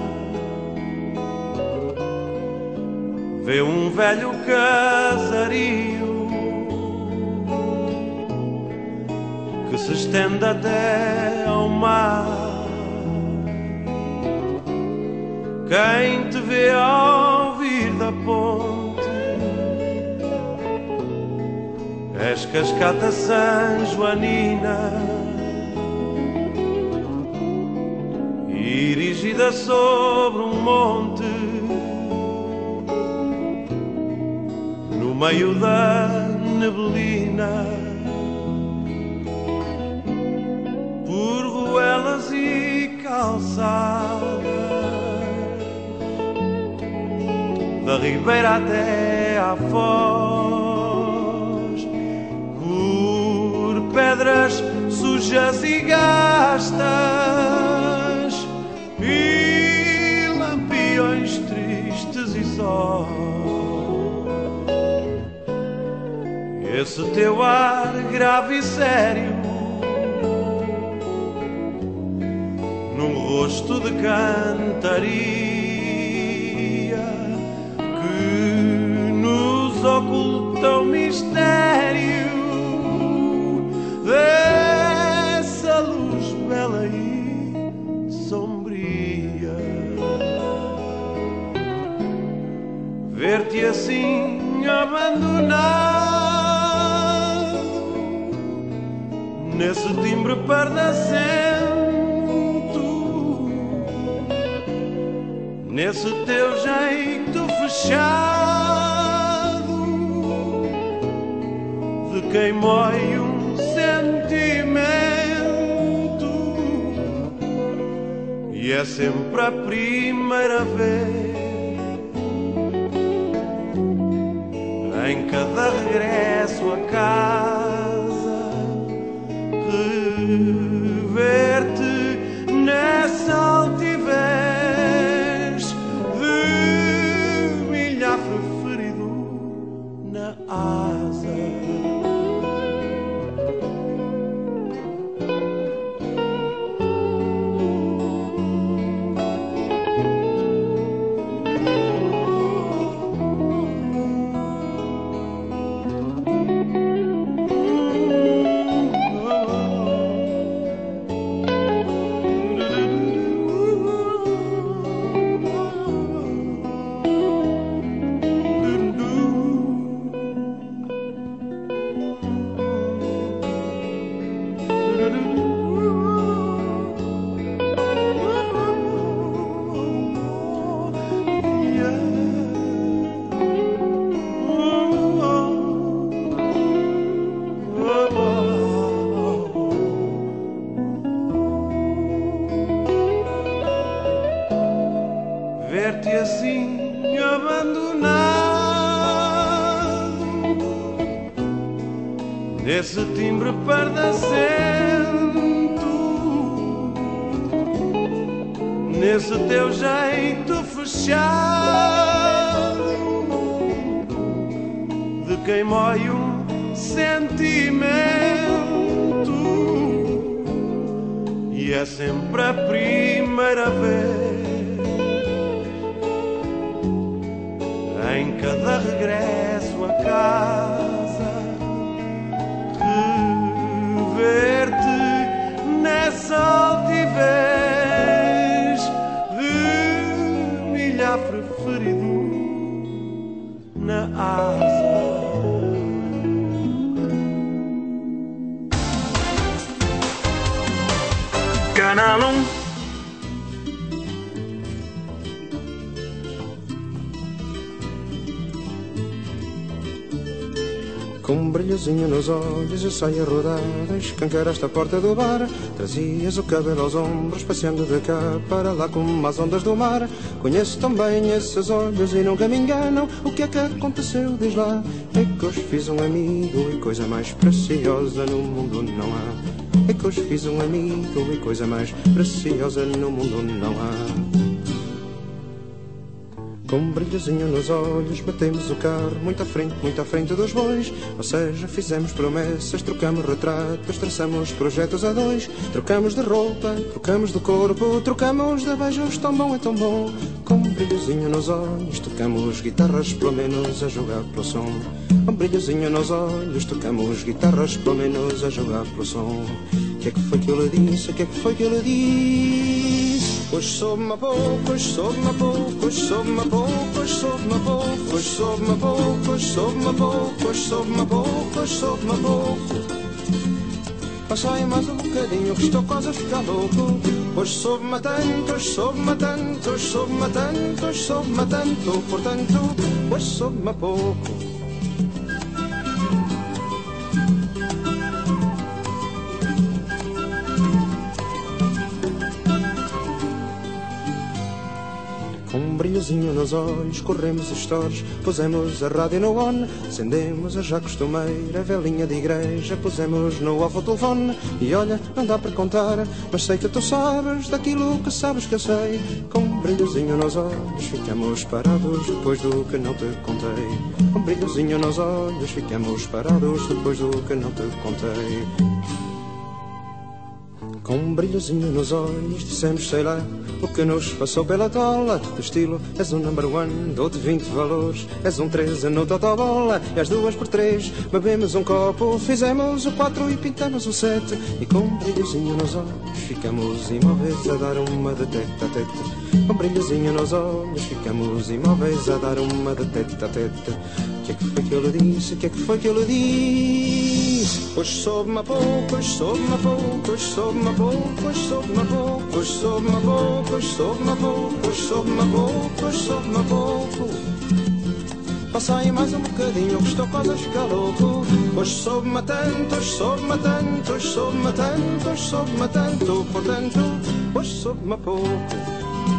vê um velho casario que se estende até ao mar. Quem te vê ao vir da ponte és cascata San Joanina, erigida sobre um monte no meio da neblina, por ruelas e calçadas, da ribeira até à foz, por pedras sujas e gastas e lampiões tristes e só. Esse teu ar grave e sério num rosto de cantaria oculta o mistério dessa luz bela e sombria. Ver-te assim abandonado nesse timbre pardacento, nesse teu jeito fechado de quem mói um sentimento, e é sempre a primeira vez em cada regresso a casa rever-te nessa altivez de milhafre ferido na asa. Ver-te assim abandonado nesse timbre pardacento, nesse teu jeito fechado de quem mói um sentimento, e é sempre a primeira vez em cada regresso a casa rever-te nessa altivez de milhafre ferido na asa. Canal um. Com um brilhozinho nos olhos e saia rodada, escancaraste a porta do bar. Trazias o cabelo aos ombros, passeando de cá para lá como as ondas do mar. Conheço tão bem esses olhos e nunca me enganam. O que é que aconteceu, diz lá? É que hoje fiz um amigo e coisa mais preciosa no mundo não há. É que hoje fiz um amigo e coisa mais preciosa no mundo não há. Com um brilhozinho nos olhos batemos o carro muito à frente, muito à frente dos bois. Ou seja, fizemos promessas, trocamos retratos, traçamos projetos a dois. Trocamos de roupa, trocamos de corpo, trocamos de beijos, tão bom é tão bom. Com um brilhozinho nos olhos tocamos guitarras pelo menos a jogar pelo som. Com um brilhozinho nos olhos tocamos guitarras pelo menos a jogar pelo som. O que é que foi que eu lhe disse, o que é que foi que eu lhe disse? Hoje soube-me a pouco, hoje soube-me a pouco, hoje soube-me a pouco, hoje soube-me a pouco, hoje soube-me a pouco, hoje soube-me a pouco, hoje soube-me a pouco, hoje soube-me a pouco. Passai mais um bocadinho que estou quase a ficar louco. Hoje soube-me a tanto, hoje soube-me a tanto, hoje soube-me a tanto, hoje soube-me a tanto, portanto, hoje soube-me a pouco. Com um brilhozinho nos olhos, corremos os stores, pusemos a rádio no on, acendemos a já costumeira velinha de igreja, pusemos no off o telefone, e olha, não dá para contar, mas sei que tu sabes daquilo que sabes que eu sei. Com um brilhozinho nos olhos, ficamos parados depois do que não te contei. Com um brilhozinho nos olhos, ficamos parados depois do que não te contei. Com um brilhozinho nos olhos dissemos sei lá o que nos passou pela tola. Do estilo, és um number one, dou-te vinte valores. És um treze no totobola, és duas por três. Bebemos um copo, fizemos o quatro e pintamos o sete. E com um brilhozinho nos olhos ficamos imóveis a dar uma de tete a tete. Com um brilhozinho nos olhos ficamos imóveis a dar uma de tete a tete. O que é que foi que eu lhe disse, o que é que foi que eu lhe disse? Hoje soube-me a pouco, hoje soube-me a pouco, hoje soube-me a pouco, hoje soube-me a pouco, hoje soube-me a pouco, hoje soube-me a pouco, hoje soube-me a pouco, hoje soube-me a pouco. Passai mais um bocadinho que estou quase a ficar louco. Hoje soube-me a tanto, hoje soube-me a tanto, hoje soube-me a tanto, hoje soube-me a tanto, portanto, hoje soube-me a pouco.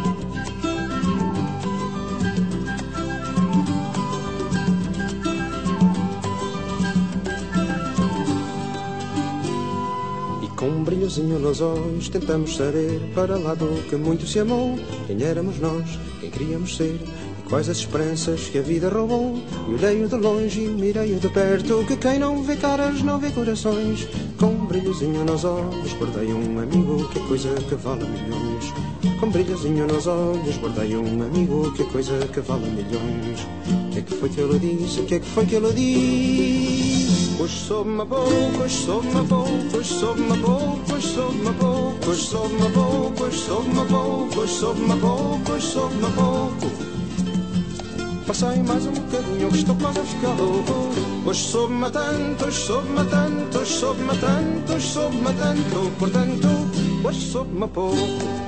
Com um brilhozinho nos olhos tentamos saber para lá do que muito se amou. Quem éramos nós, quem queríamos ser e quais as esperanças que a vida roubou. E olhei-o de longe e mirei-o de perto, que quem não vê caras não vê corações. Com um brilhozinho nos olhos guardei um amigo, que é coisa que vale milhões. Com um brilhozinho nos olhos guardei um amigo, que é coisa que vale milhões. O que é que foi que eu lhe disse, o que é que foi que eu lhe disse? Hoje soube-me a pouco, hoje soube-me a pouco, hoje soube-me a pouco, hoje soube-me a pouco, hoje soube-me a pouco, hoje soube-me a pouco, hoje soube-me a pouco, hoje soube-me a pouco. Passei mais um bocadinho que estou quase a ficar louco. Hoje soube-me a tanto, hoje soube-me a tanto, hoje soube-me a tanto, hoje soube-me a tanto, portanto, hoje soube-me a pouco.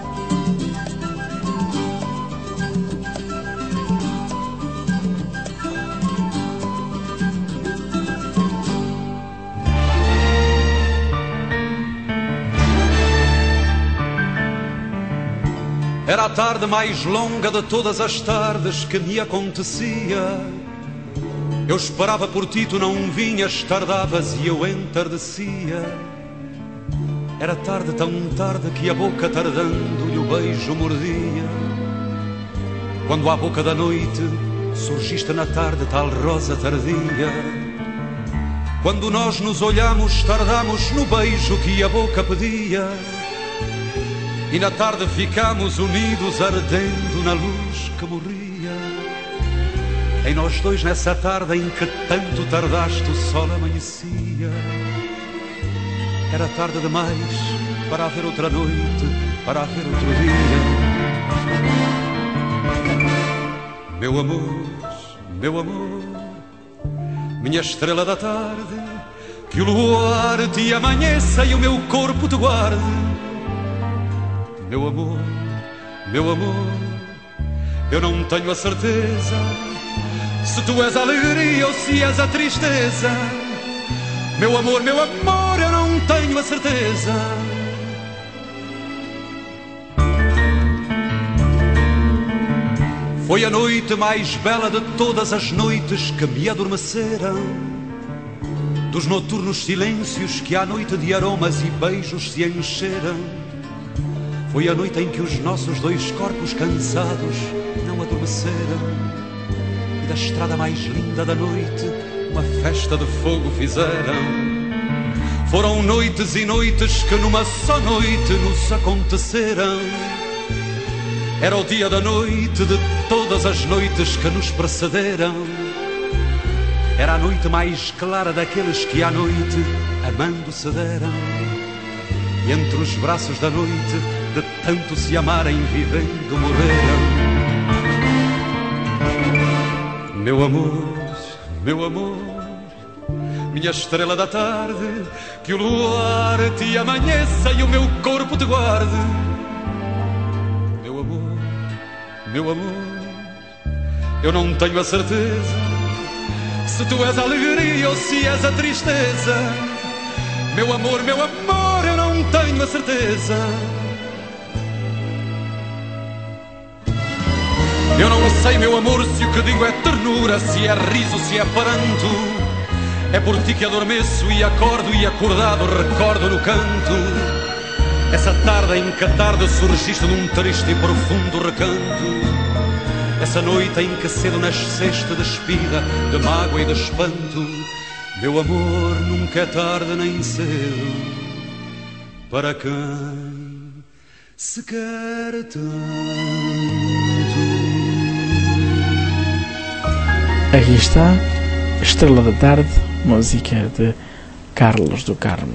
Era a tarde mais longa de todas as tardes que me acontecia. Eu esperava por ti, tu não vinhas, tardavas e eu entardecia. Era tarde, tão tarde, que a boca tardando e o beijo mordia. Quando à boca da noite surgiste na tarde, tal rosa tardia. Quando nós nos olhamos, tardamos no beijo que a boca pedia. E na tarde ficamos unidos, ardendo na luz que morria. Em nós dois, nessa tarde em que tanto tardaste, o sol amanhecia. Era tarde demais para haver outra noite, para haver outro dia. Meu amor, meu amor, minha estrela da tarde, que o luar te amanheça e o meu corpo te guarde. Meu amor, meu amor, eu não tenho a certeza se tu és a alegria ou se és a tristeza. Meu amor, meu amor, eu não tenho a certeza. Foi a noite mais bela de todas as noites que me adormeceram, dos noturnos silêncios que à noite de aromas e beijos se encheram. Foi a noite em que os nossos dois corpos cansados não adormeceram, e da estrada mais linda da noite uma festa de fogo fizeram. Foram noites e noites que numa só noite nos aconteceram. Era o dia da noite de todas as noites que nos precederam. Era a noite mais clara daqueles que à noite amando se deram. E entre os braços da noite, de tanto se amarem vivendo, morreram. Meu amor, meu amor, minha estrela da tarde, que o luar te amanheça e o meu corpo te guarde. Meu amor, meu amor, eu não tenho a certeza se tu és a alegria ou se és a tristeza. Meu amor, meu amor, eu não tenho a certeza. Eu não sei, meu amor, se o que digo é ternura, se é riso, se é pranto. É por ti que adormeço e acordo, e acordado recordo no canto essa tarde em que a tarde surgiste num triste e profundo recanto. Essa noite em que cedo nasceste despida de mágoa e de espanto. Meu amor, nunca é tarde nem cedo para quem se quer tanto. Aqui está Estrela da Tarde, música de Carlos do Carmo.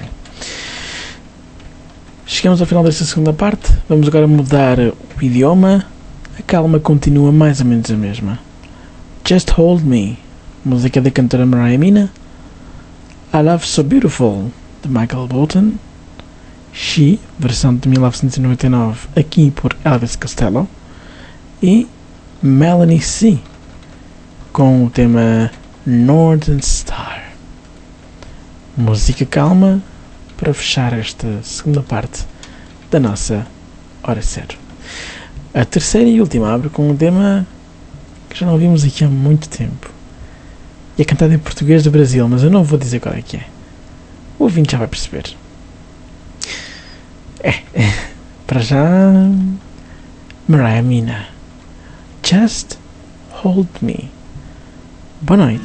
Chegamos ao final desta segunda parte. Vamos agora mudar o idioma. A calma continua mais ou menos a mesma. Just Hold Me, música da cantora Mariah Mina. I Love So Beautiful, de Michael Bolton. She, versão de mil novecentos e noventa e nove, aqui por Elvis Costello. E Melanie C, com o tema Northern Star. Música calma para fechar esta segunda parte da nossa Hora Zero. A terceira e última abre com um tema que já não ouvimos aqui há muito tempo. E é cantado em português do Brasil, mas eu não vou dizer qual é que é. O ouvinte já vai perceber. É, é para já, Mariah Mina, Just Hold Me. Boa noite.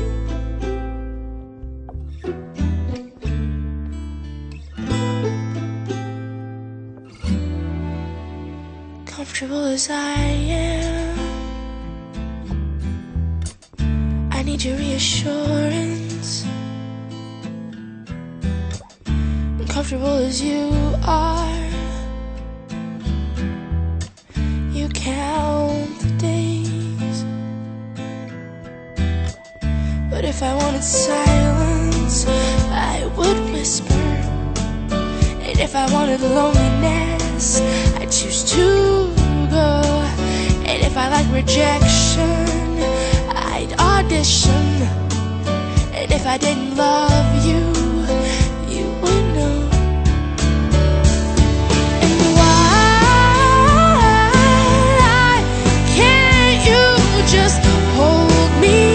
Comfortable as I am, I need your reassurance. Comfortable as you are, you count the days. But if I wanted silence, I would whisper. And if I wanted loneliness, I'd choose to go. And if I like rejection, I'd audition. And if I didn't love you, you would know. And why can't you just hold me?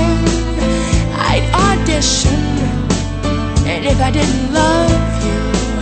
Rejection, and if I didn't love you,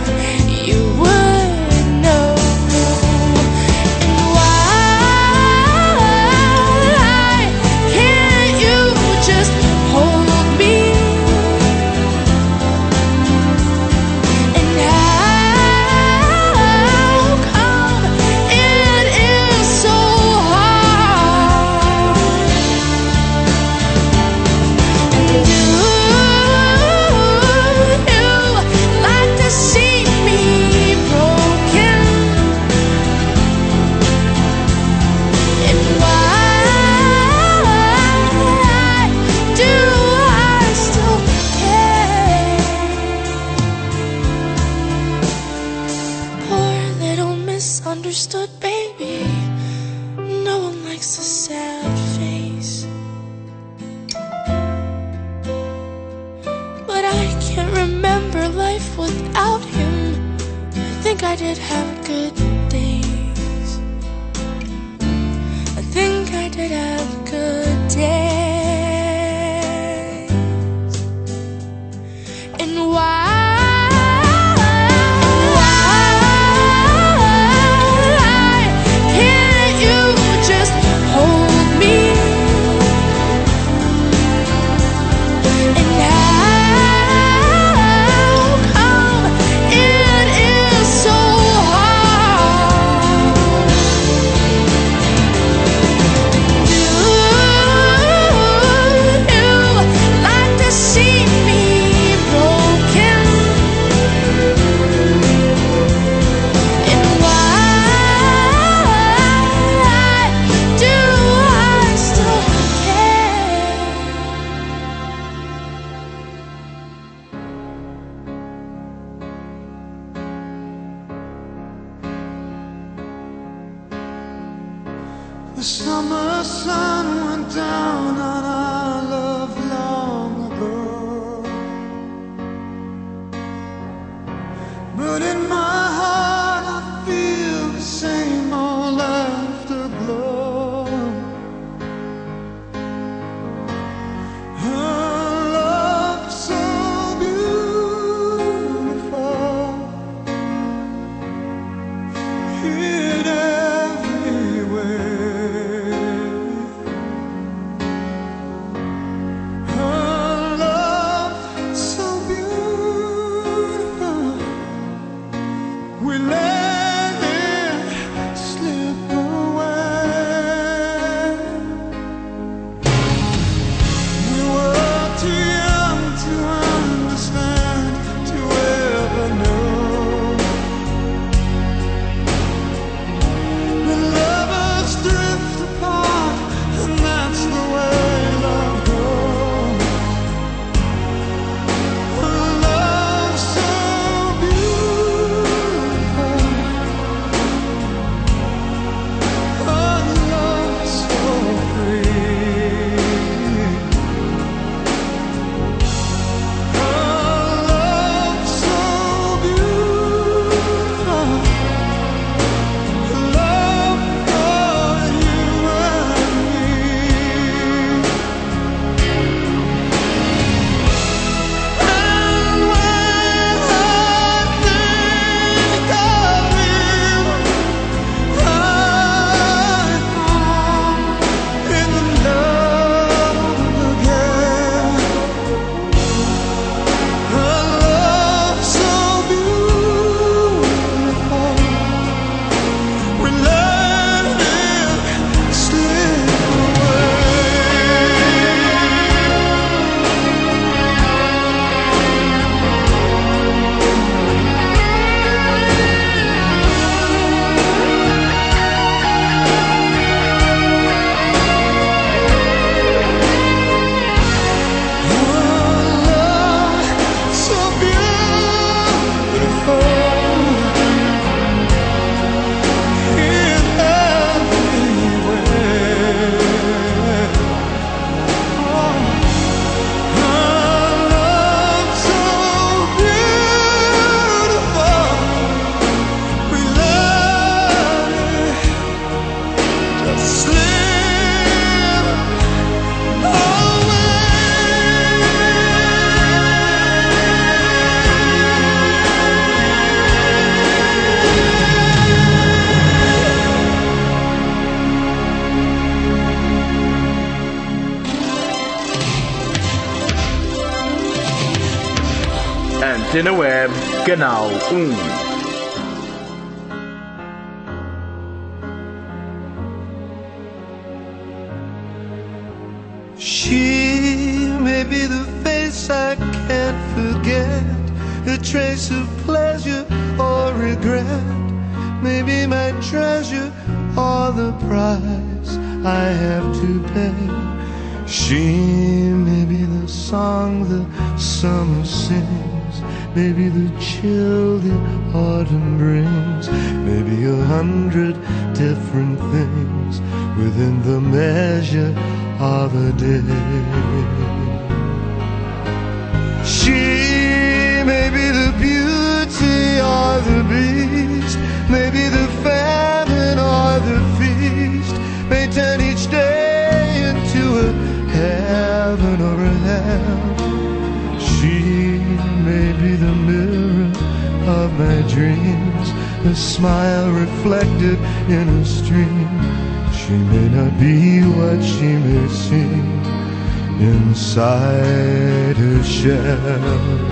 life without him. I think I did have good days. I think I did have good days. And why? The summer sun went down on our love long ago, but in my heart I feel the same old afterglow. Her love so beautiful, hid everywhere. Antena Web, Canal um. She may be the face I can't forget, a trace of pleasure or regret, maybe my treasure or the price I have to pay. She may be the song the summer sings, maybe the chill the autumn brings, maybe a hundred different things within the measure of a day. She may be the a smile reflected in a stream. She may not be what she may seem inside her shell.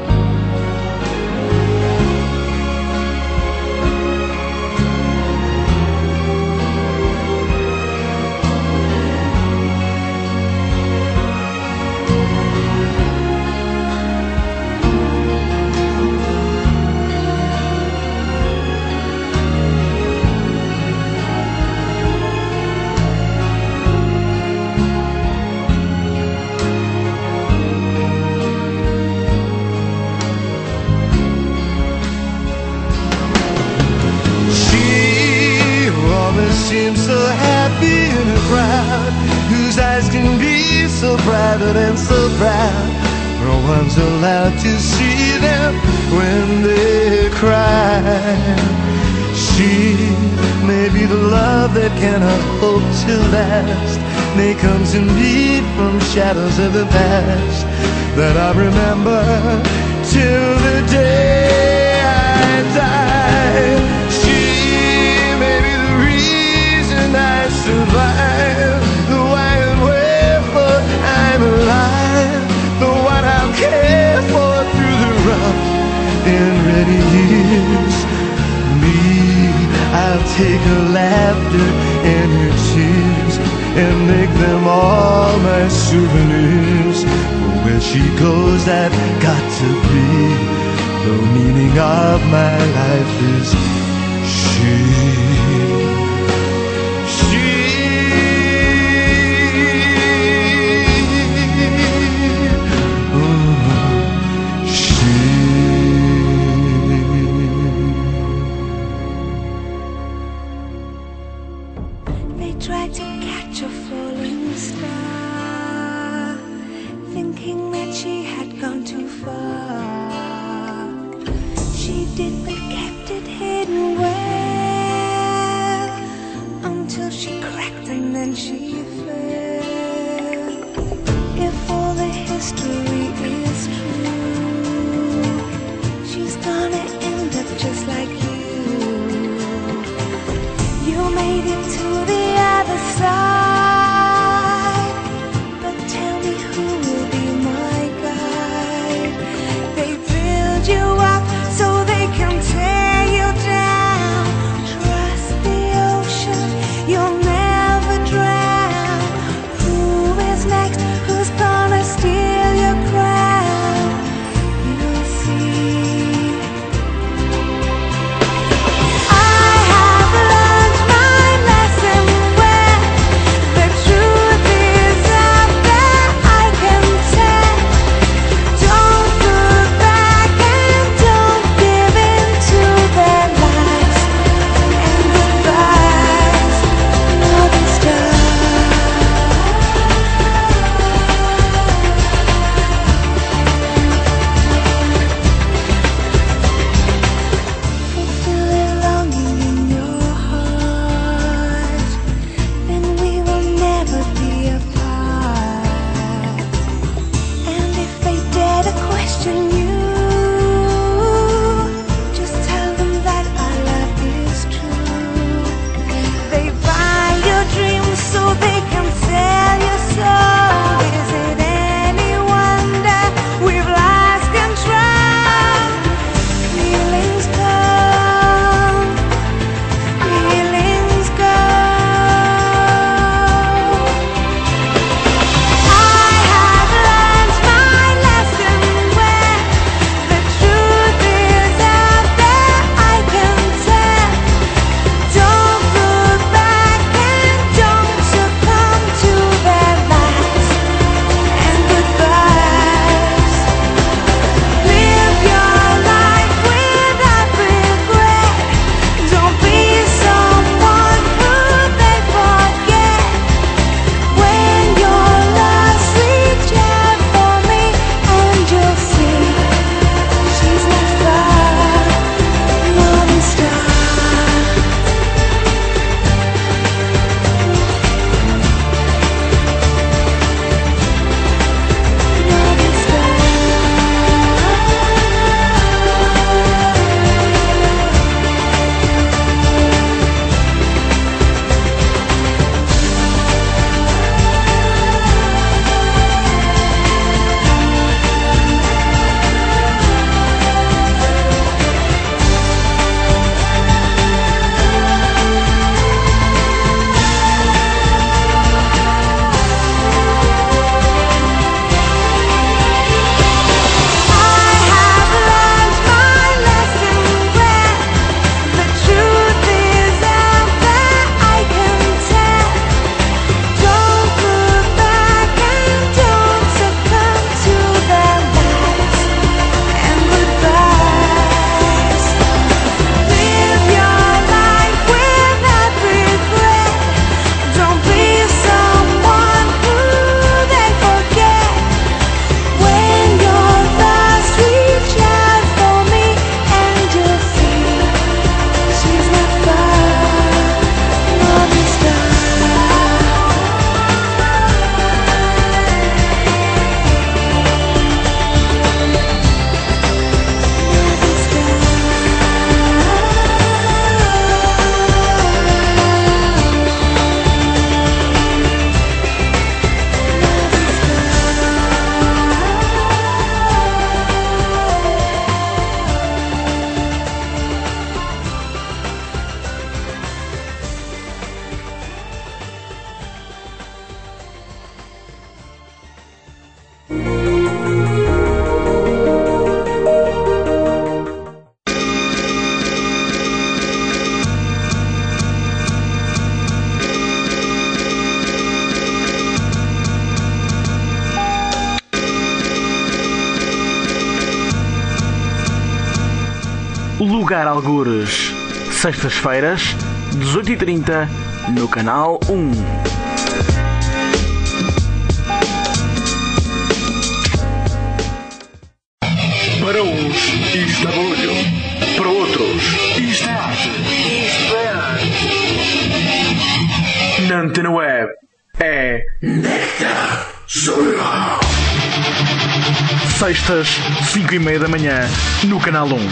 Seems so happy in a crowd whose eyes can be so private and so proud. No one's allowed to see them when they cry. She may be the love that cannot hope to last, may come to me from shadows of the past that I remember till the day I die. I survive, the why and wherefore I'm alive, the what I'll care for through the rough and ready years. Me, I'll take her laughter and her tears and make them all my souvenirs. For where she goes, I've got to be. The meaning of my life is she. Tried to catch a falling star, thinking that she had gone too far. She did, but kept it hidden well, until she cracked and then she fell. If all the history is true, she's gonna end up just like you. You made it to the other side, but tell me who will be my guide. They build you up so they can Lugar Algures. Sextas-feiras, dezoito e trinta, no Canal um. Para uns, isto é barulho. Para outros, isto é arte. Isto é arte. Na Antena Web é Nectar Solar. Sextas, cinco e meia da manhã, no Canal um.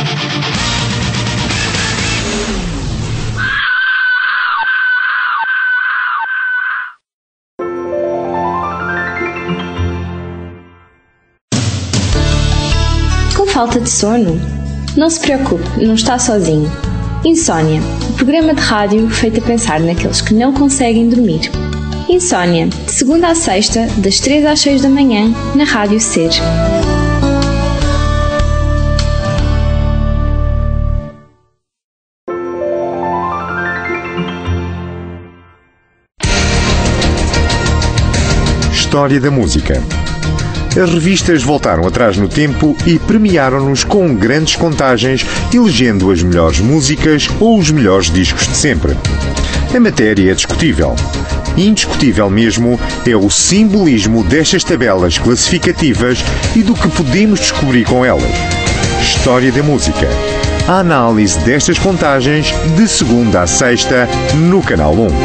Com falta de sono? Não se preocupe, não está sozinho. Insónia, o programa de rádio feito a pensar naqueles que não conseguem dormir. Insónia, de segunda à sexta, das três às seis da manhã, na Rádio Ser. História da música. As revistas voltaram atrás no tempo e premiaram-nos com grandes contagens, elegendo as melhores músicas ou os melhores discos de sempre. A matéria é discutível. Indiscutível mesmo é o simbolismo destas tabelas classificativas e do que podemos descobrir com elas. História da música. A análise destas contagens de segunda a sexta no Canal um.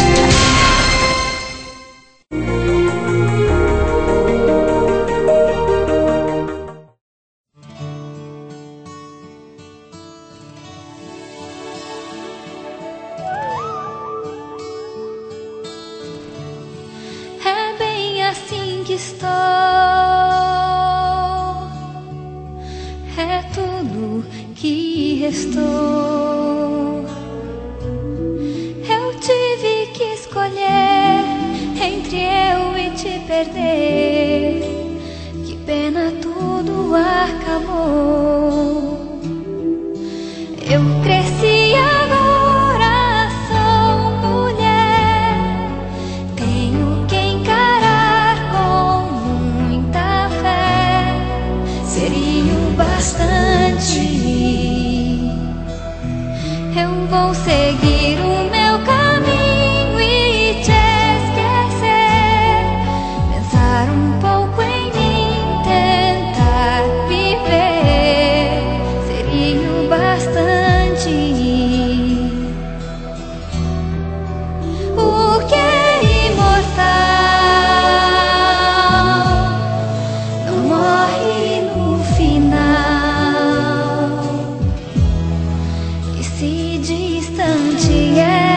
Yeah.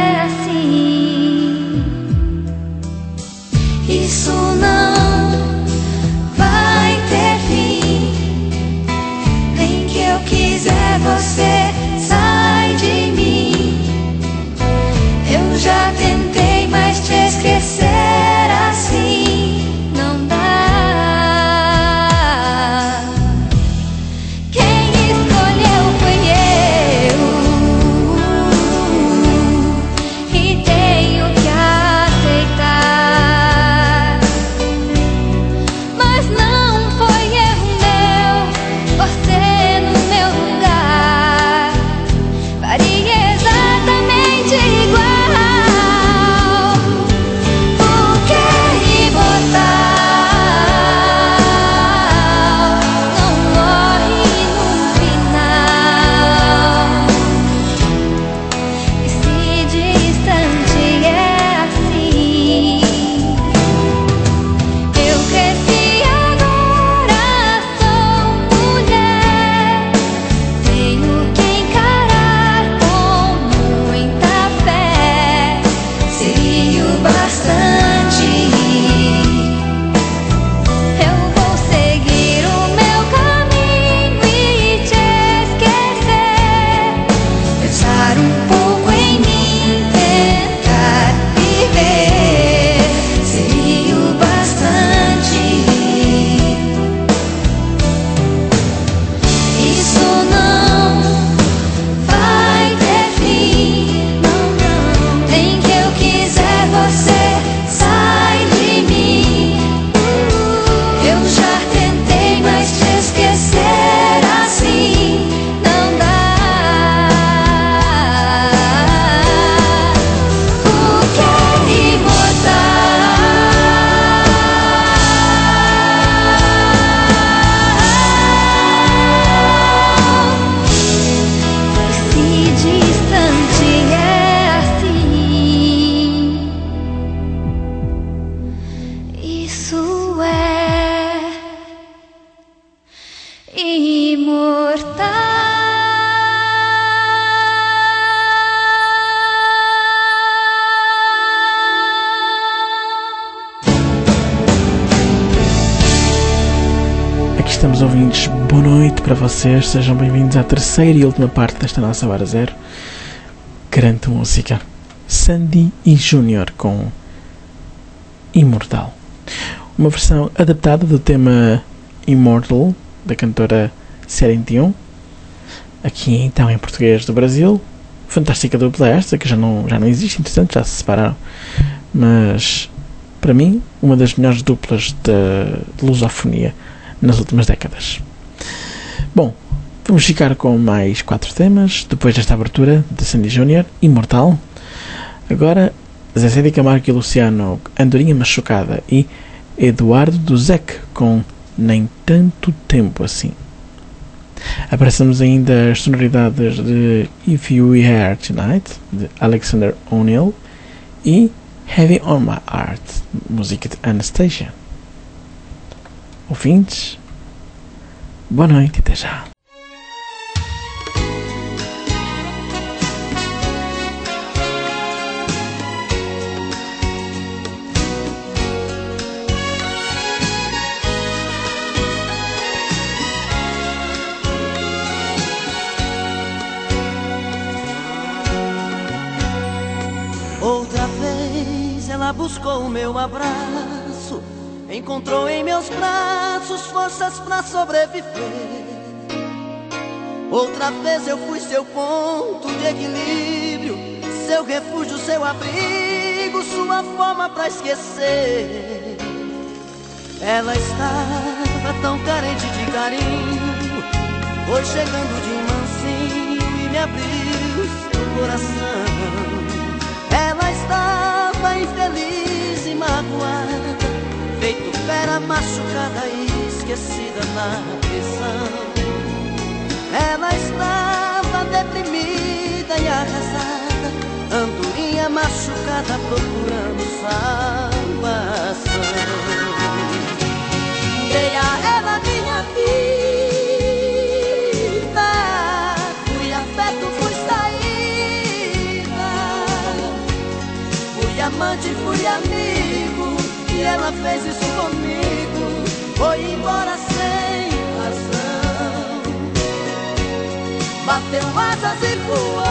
imortal. Estamos ouvintes, boa noite para vocês, sejam bem-vindos à terceira e última parte desta nossa Hora Zero. Grande música, Sandy e Júnior com Imortal, uma versão adaptada do tema Immortal da cantora Celine Dion, aqui então em português do Brasil. Fantástica dupla esta, que já não, já não existe, entretanto já se separaram, mas para mim uma das melhores duplas de lusofonia nas últimas décadas. Bom, vamos ficar com mais quatro temas depois desta abertura de Sandy Júnior, Imortal. Agora Zezé de Camargo e Luciano, Andorinha Machucada, e Eduardo Duzec com Nem Tanto Tempo Assim. Aparecemos ainda as sonoridades de If You Were Here Tonight, de Alexander O'Neill, e Heavy on My Heart, música de Anastasia. Ouvintes, boa noite e até já. Outra vez ela buscou o meu abraço, encontrou em meus braços forças pra sobreviver. Outra vez eu fui seu ponto de equilíbrio, seu refúgio, seu abrigo, sua forma pra esquecer. Ela estava tão carente de carinho, foi chegando de mansinho e me abriu seu coração. Ela estava infeliz e magoada, feito fera machucada e esquecida na prisão. Ela estava deprimida e arrasada, andorinha machucada procurando salvação. Dei a ela minha vida, fui afeto, fui saída, fui amante, fui amigo, e ela fez isso comigo, foi embora sem razão. Bateu asas e voou,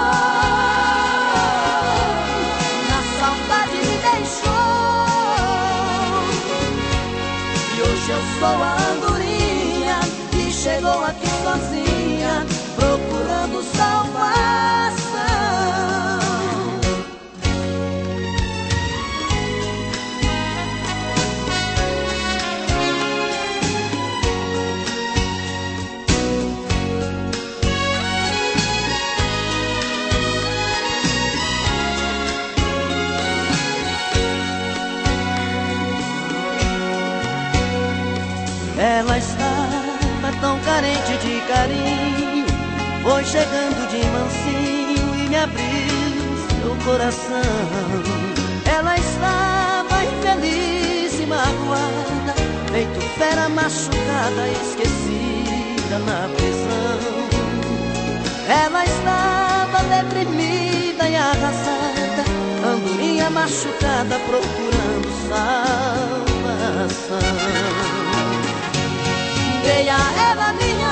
na saudade me deixou. E hoje eu sou a andorinha que chegou aqui sozinha, procurando salvação. Ela estava tão carente de carinho, foi chegando de mansinho e me abriu seu coração. Ela estava infeliz e magoada, feito fera machucada, esquecida na prisão. Ela estava deprimida e arrasada, andorinha machucada procurando salvação. Dei a ela minha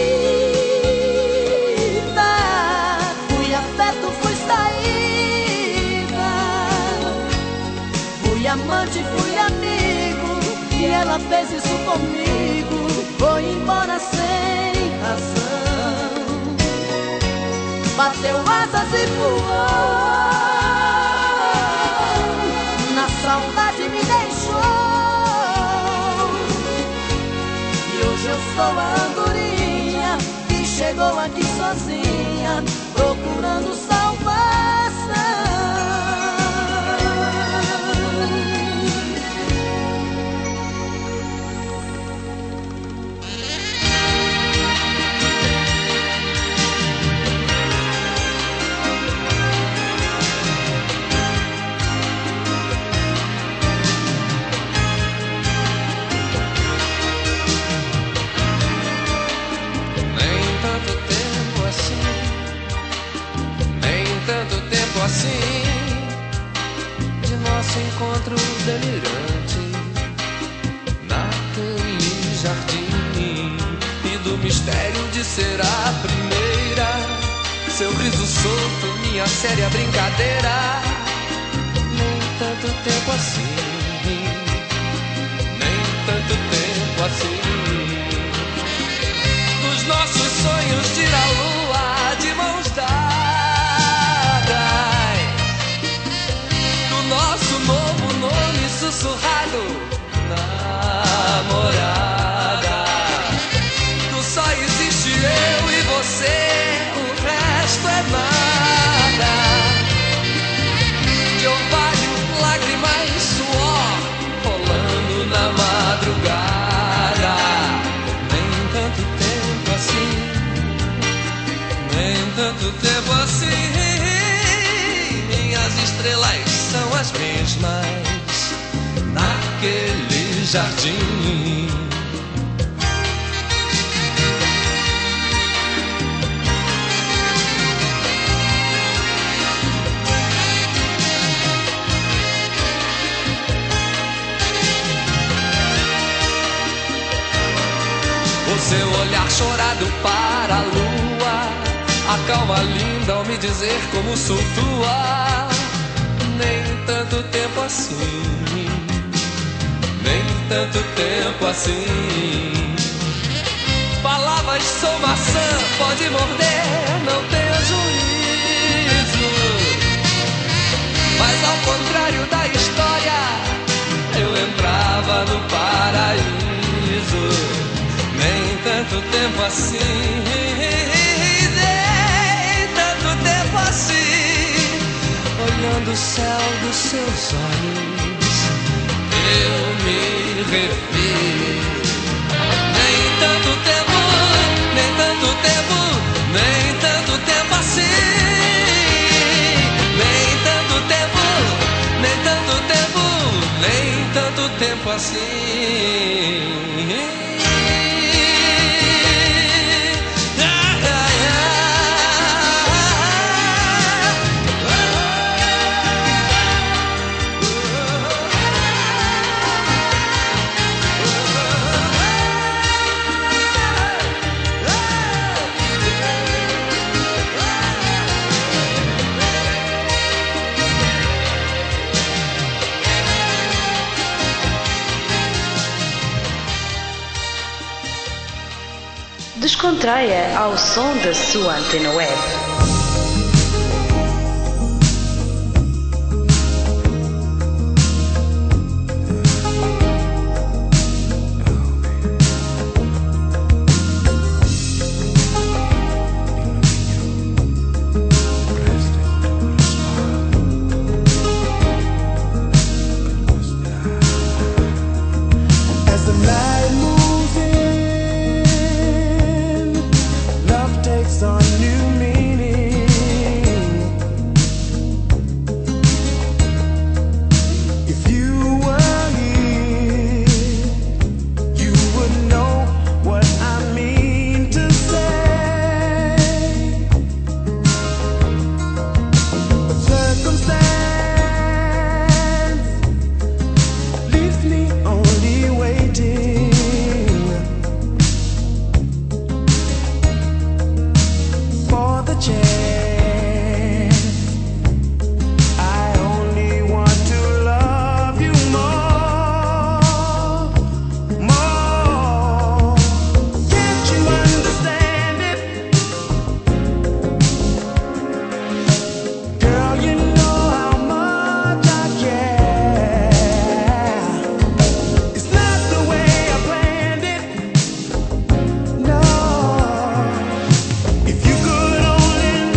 vida, fui afeto, fui saída, fui amante, fui amigo, e ela fez isso comigo, foi embora sem razão. Bateu asas e voou, na saudade me deixou. Eu sou a andorinha que chegou aqui sozinha, procurando salvação. mistério de ser a primeira. Seu riso solto, minha séria brincadeira. Nem tanto tempo assim, nem tanto tempo assim. Dos nossos sonhos tira a lua de mãos dadas. Do nosso novo nome sussurrado, namorada. Do só existe eu e você, o resto é nada. De orvalho, lágrimas, suor rolando na madrugada. Nem tanto tempo assim, nem tanto tempo assim. Minhas estrelas são as mesmas naquele jardim. O seu olhar chorado para a lua acalma linda ao me dizer como sou tua. Nem tanto tempo assim, nem tanto tempo assim. Palavras sou maçã, pode morder, não tenha juízo. Mas ao contrário da história, eu entrava no paraíso. Nem tanto tempo assim, nem tanto tempo assim. Olhando o céu dos seus olhos, eu me revi. Nem tanto tempo, nem tanto tempo, nem tanto tempo assim. Nem tanto tempo, nem tanto tempo, nem tanto tempo assim. Descontraia ao som da sua antena web. If you could only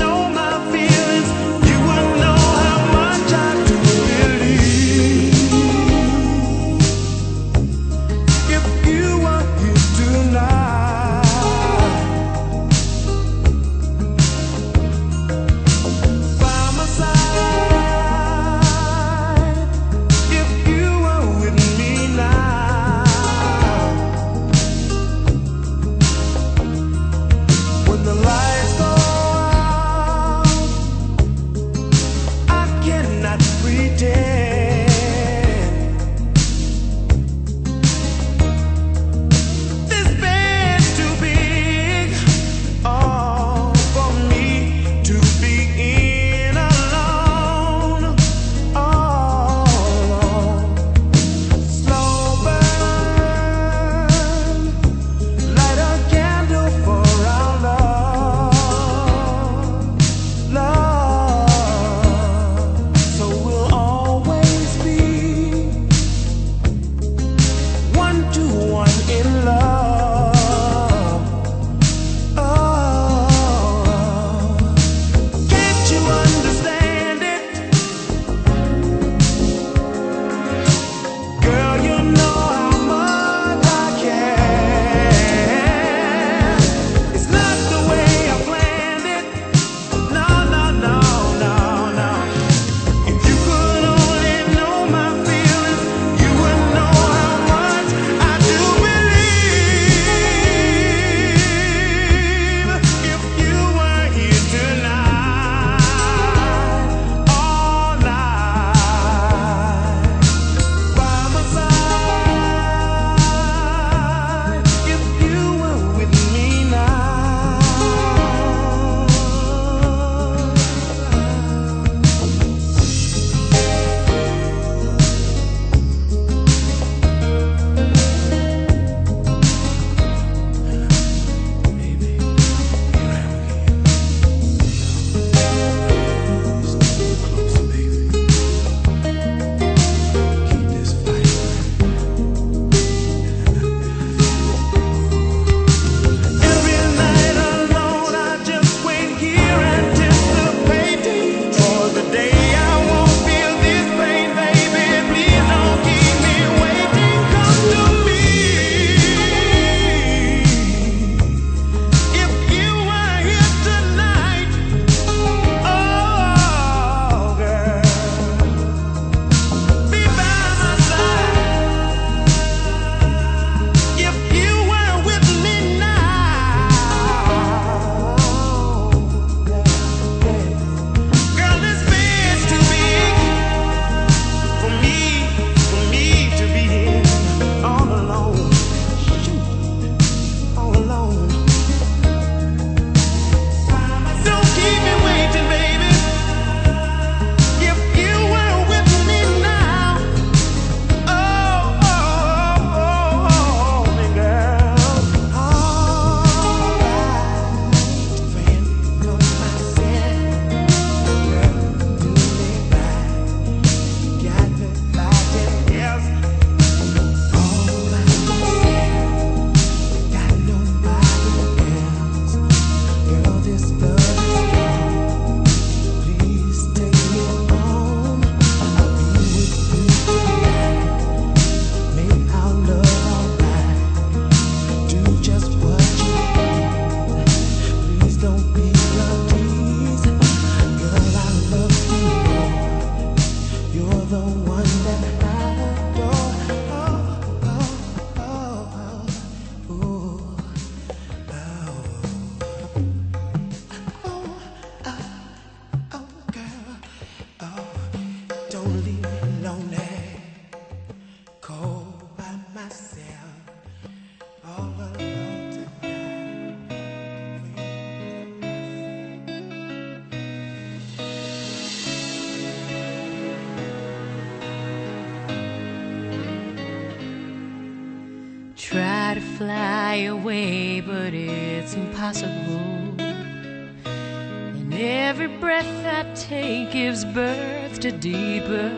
to fly away, but it's impossible. And every breath I take gives birth to deeper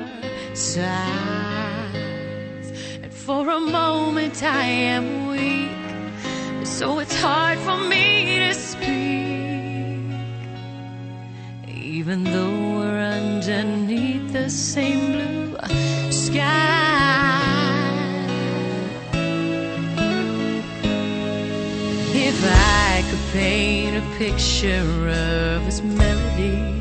sighs. And for a moment I am weak, so it's hard for me to speak, even though we're underneath the same blue sky. If I could paint a picture of this melody,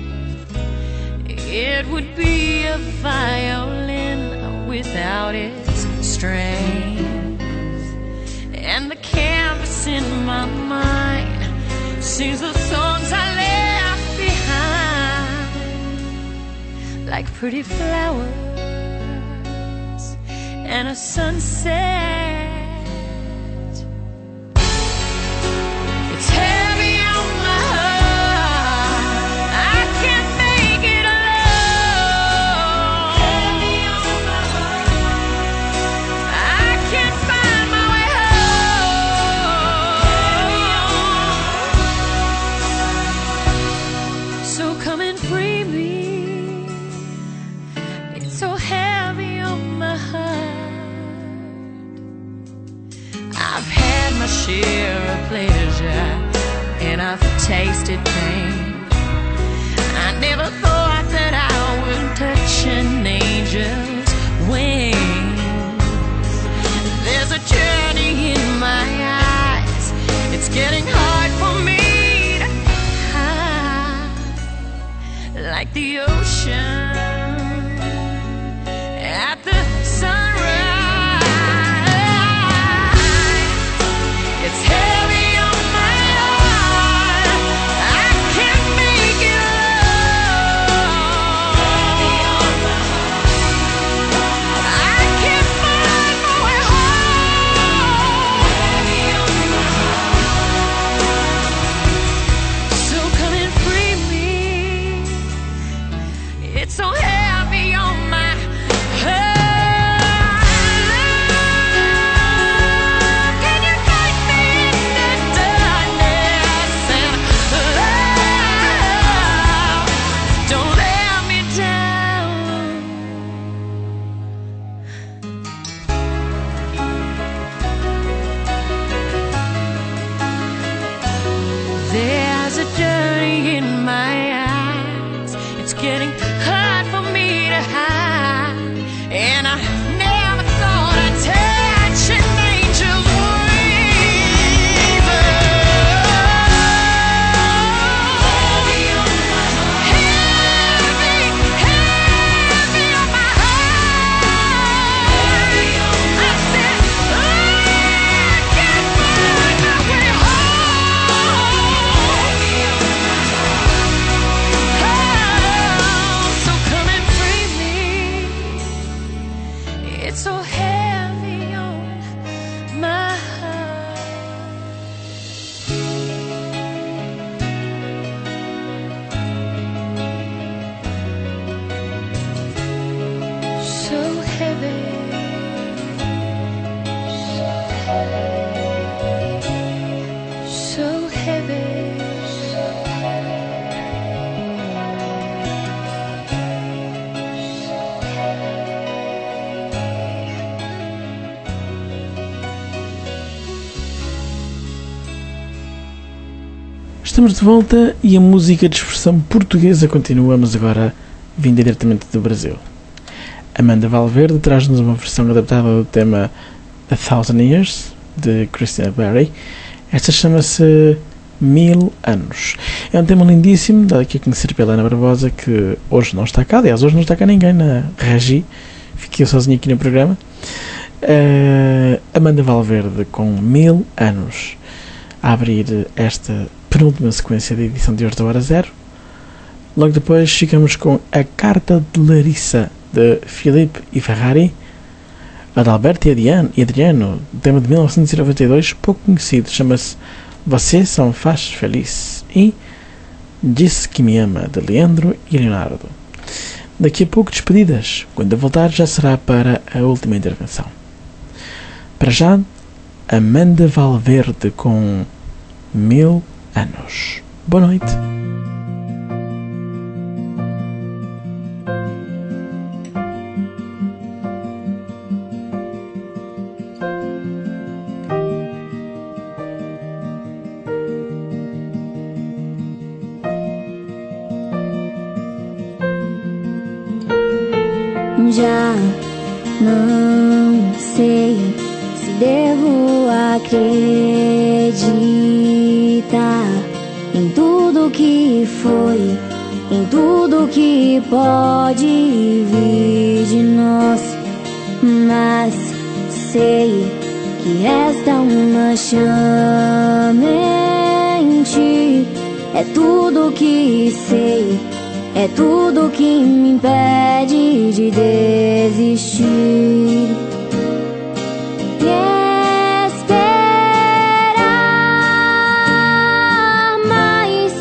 it would be a violin without its strings, and the canvas in my mind sings the songs I left behind, like pretty flowers and a sunset. It's heavy on my heart, I can't make it alone. Heavy on my heart, I can't find my way home. So come and free me, it's so heavy on my heart. I've had my share of pleasure and I've tasted pain. I never thought that I would touch an angel's wings. There's a journey in my eyes, it's getting hard for me to hide, like the ocean at the sunrise. It's heavy on my heart, I can't make it alone. I can't find my way home. So come and free me, it's so heavy on my heart. Can you fight me in the darkness and love? Don't let me down. There's a journey in my eyes, it's getting hard for me to hide, and I never thought I'd touch an angel's wings. Heavy on my heart, heavy, heavy on my heart. I said I can't find my way home. So come and free me, it's so heavy on my heart. So heavy, so heavy. Estamos de volta e a música de expressão portuguesa continua, mas agora vinda diretamente do Brasil. Amanda Valverde traz-nos uma versão adaptada do tema A Thousand Years, de Christina Berry. Esta chama-se Mil Anos. É um tema lindíssimo, dado aqui a conhecer pela Ana Barbosa, que hoje não está cá. Aliás, hoje não está cá ninguém na Regi. Fiquei sozinho aqui no programa. Uh, Amanda Valverde com Mil Anos a abrir esta penúltima sequência da edição de hoje da Hora Zero. Logo depois ficamos com A Carta de Larissa, de Filipe e Ferrari, Adalberto e Adriano, tema de mil novecentos e noventa e dois, pouco conhecido, chama-se Você Só Me Faz Feliz, e Disse Que Me Ama, de Leandro e Leonardo. Daqui a pouco despedidas, quando eu voltar já será para a última intervenção. Para já, Amanda Valverde com Mil Anos. Boa noite. Já não sei se devo acreditar em tudo que foi, em tudo que pode vir de nós, mas sei que resta uma chama em ti. É tudo que sei, é tudo que me impede de desistir e esperar mais.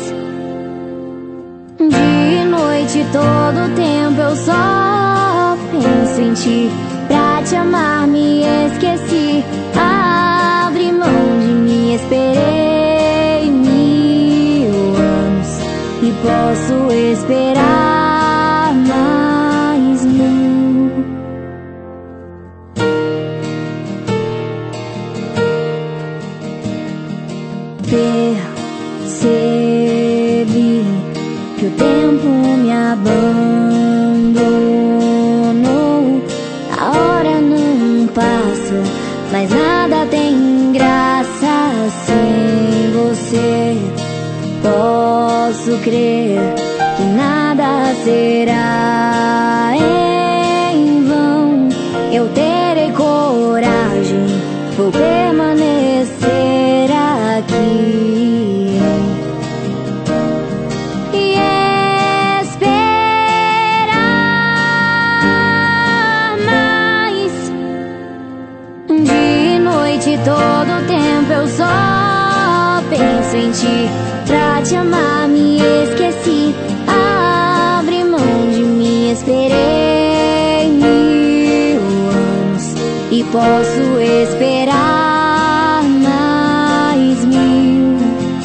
De noite todo tempo eu só penso em ti. Pra te amar me esqueci, abri mão de mim, esperei mil anos e posso esperar mais mil. Percebi que o tempo me abandonou. A hora não passa, mas nada tem graça sem você. Posso crer que nada será em vão. Eu terei coragem, vou permanecer aqui e esperar mais. De noite todo tempo eu só penso em ti. Pra te amar me esqueci, abri mão de mim, esperei mil anos e posso esperar mais mil.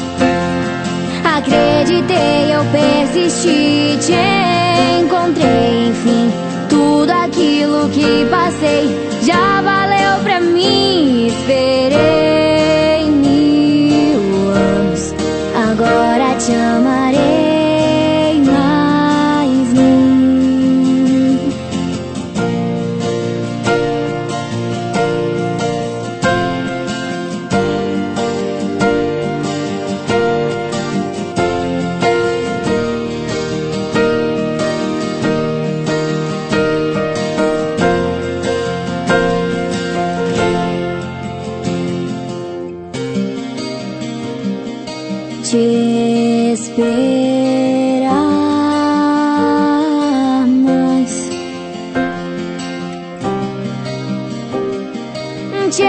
Acreditei, eu persisti, te encontrei, enfim. Tudo aquilo que passei já valeu pra mim. Esperei mil anos, agora te amarei mais mil. Te esperar mais, te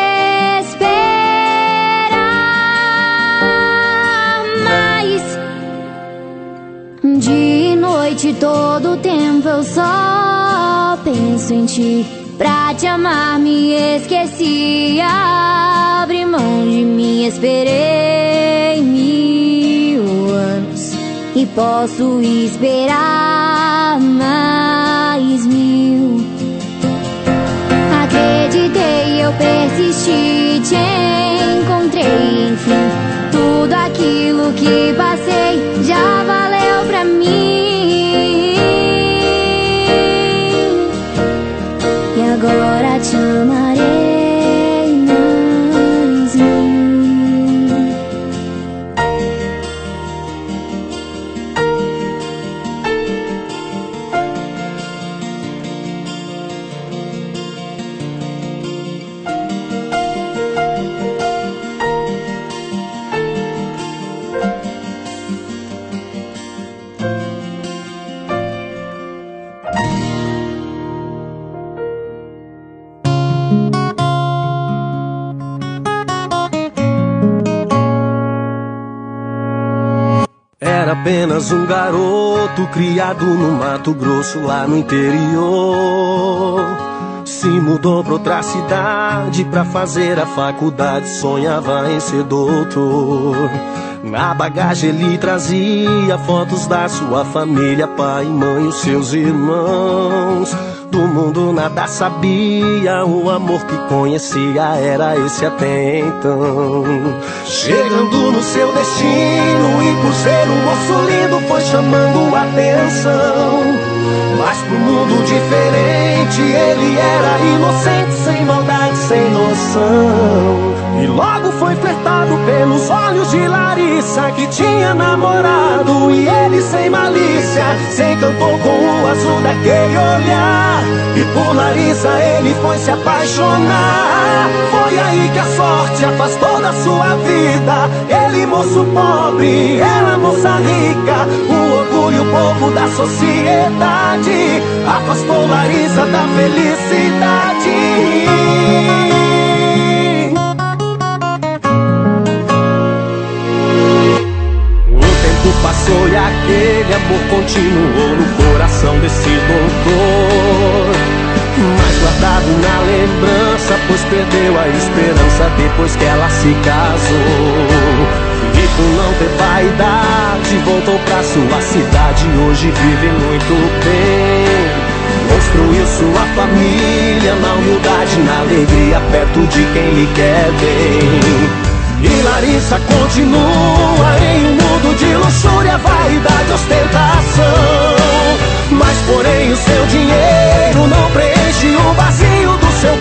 esperar mais. De noite todo tempo eu só penso em ti. Pra te amar me esqueci, abri mão de mim, esperei mil anos e posso esperar mais mil. Acreditei, eu persisti, te encontrei, enfim. Tudo aquilo que passei já valeu pra mim. E agora te amarei mais mil. Era apenas um garoto criado no Mato Grosso, lá no interior. Se mudou pra outra cidade pra fazer a faculdade, sonhava em ser doutor. Na bagagem ele trazia fotos da sua família, pai, mãe e os seus irmãos. Do mundo nada sabia, o amor que conhecia era esse até então. Chegando no seu destino e por ser um moço lindo foi chamando a atenção. Mas pro mundo diferente ele era inocente, sem maldade, sem noção. E logo foi flertado pelos olhos de Larissa, que tinha namorado, e ele sem malícia se encantou com o azul daquele olhar. E por Larissa ele foi se apaixonar. Foi aí que a sorte afastou da sua vida. Ele moço pobre, ela moça rica. O orgulho bobo da sociedade afastou Larissa da felicidade. Passou e aquele amor continuou no coração desse doutor, mas guardado na lembrança, pois perdeu a esperança depois que ela se casou. E por não ter vaidade voltou pra sua cidade, hoje vive muito bem. Construiu sua família na humildade, na alegria, perto de quem lhe quer bem. E Larissa continua em um mundo de luxúria, vaidade, ostentação. Mas porém o seu dinheiro não preenche o vazio do seu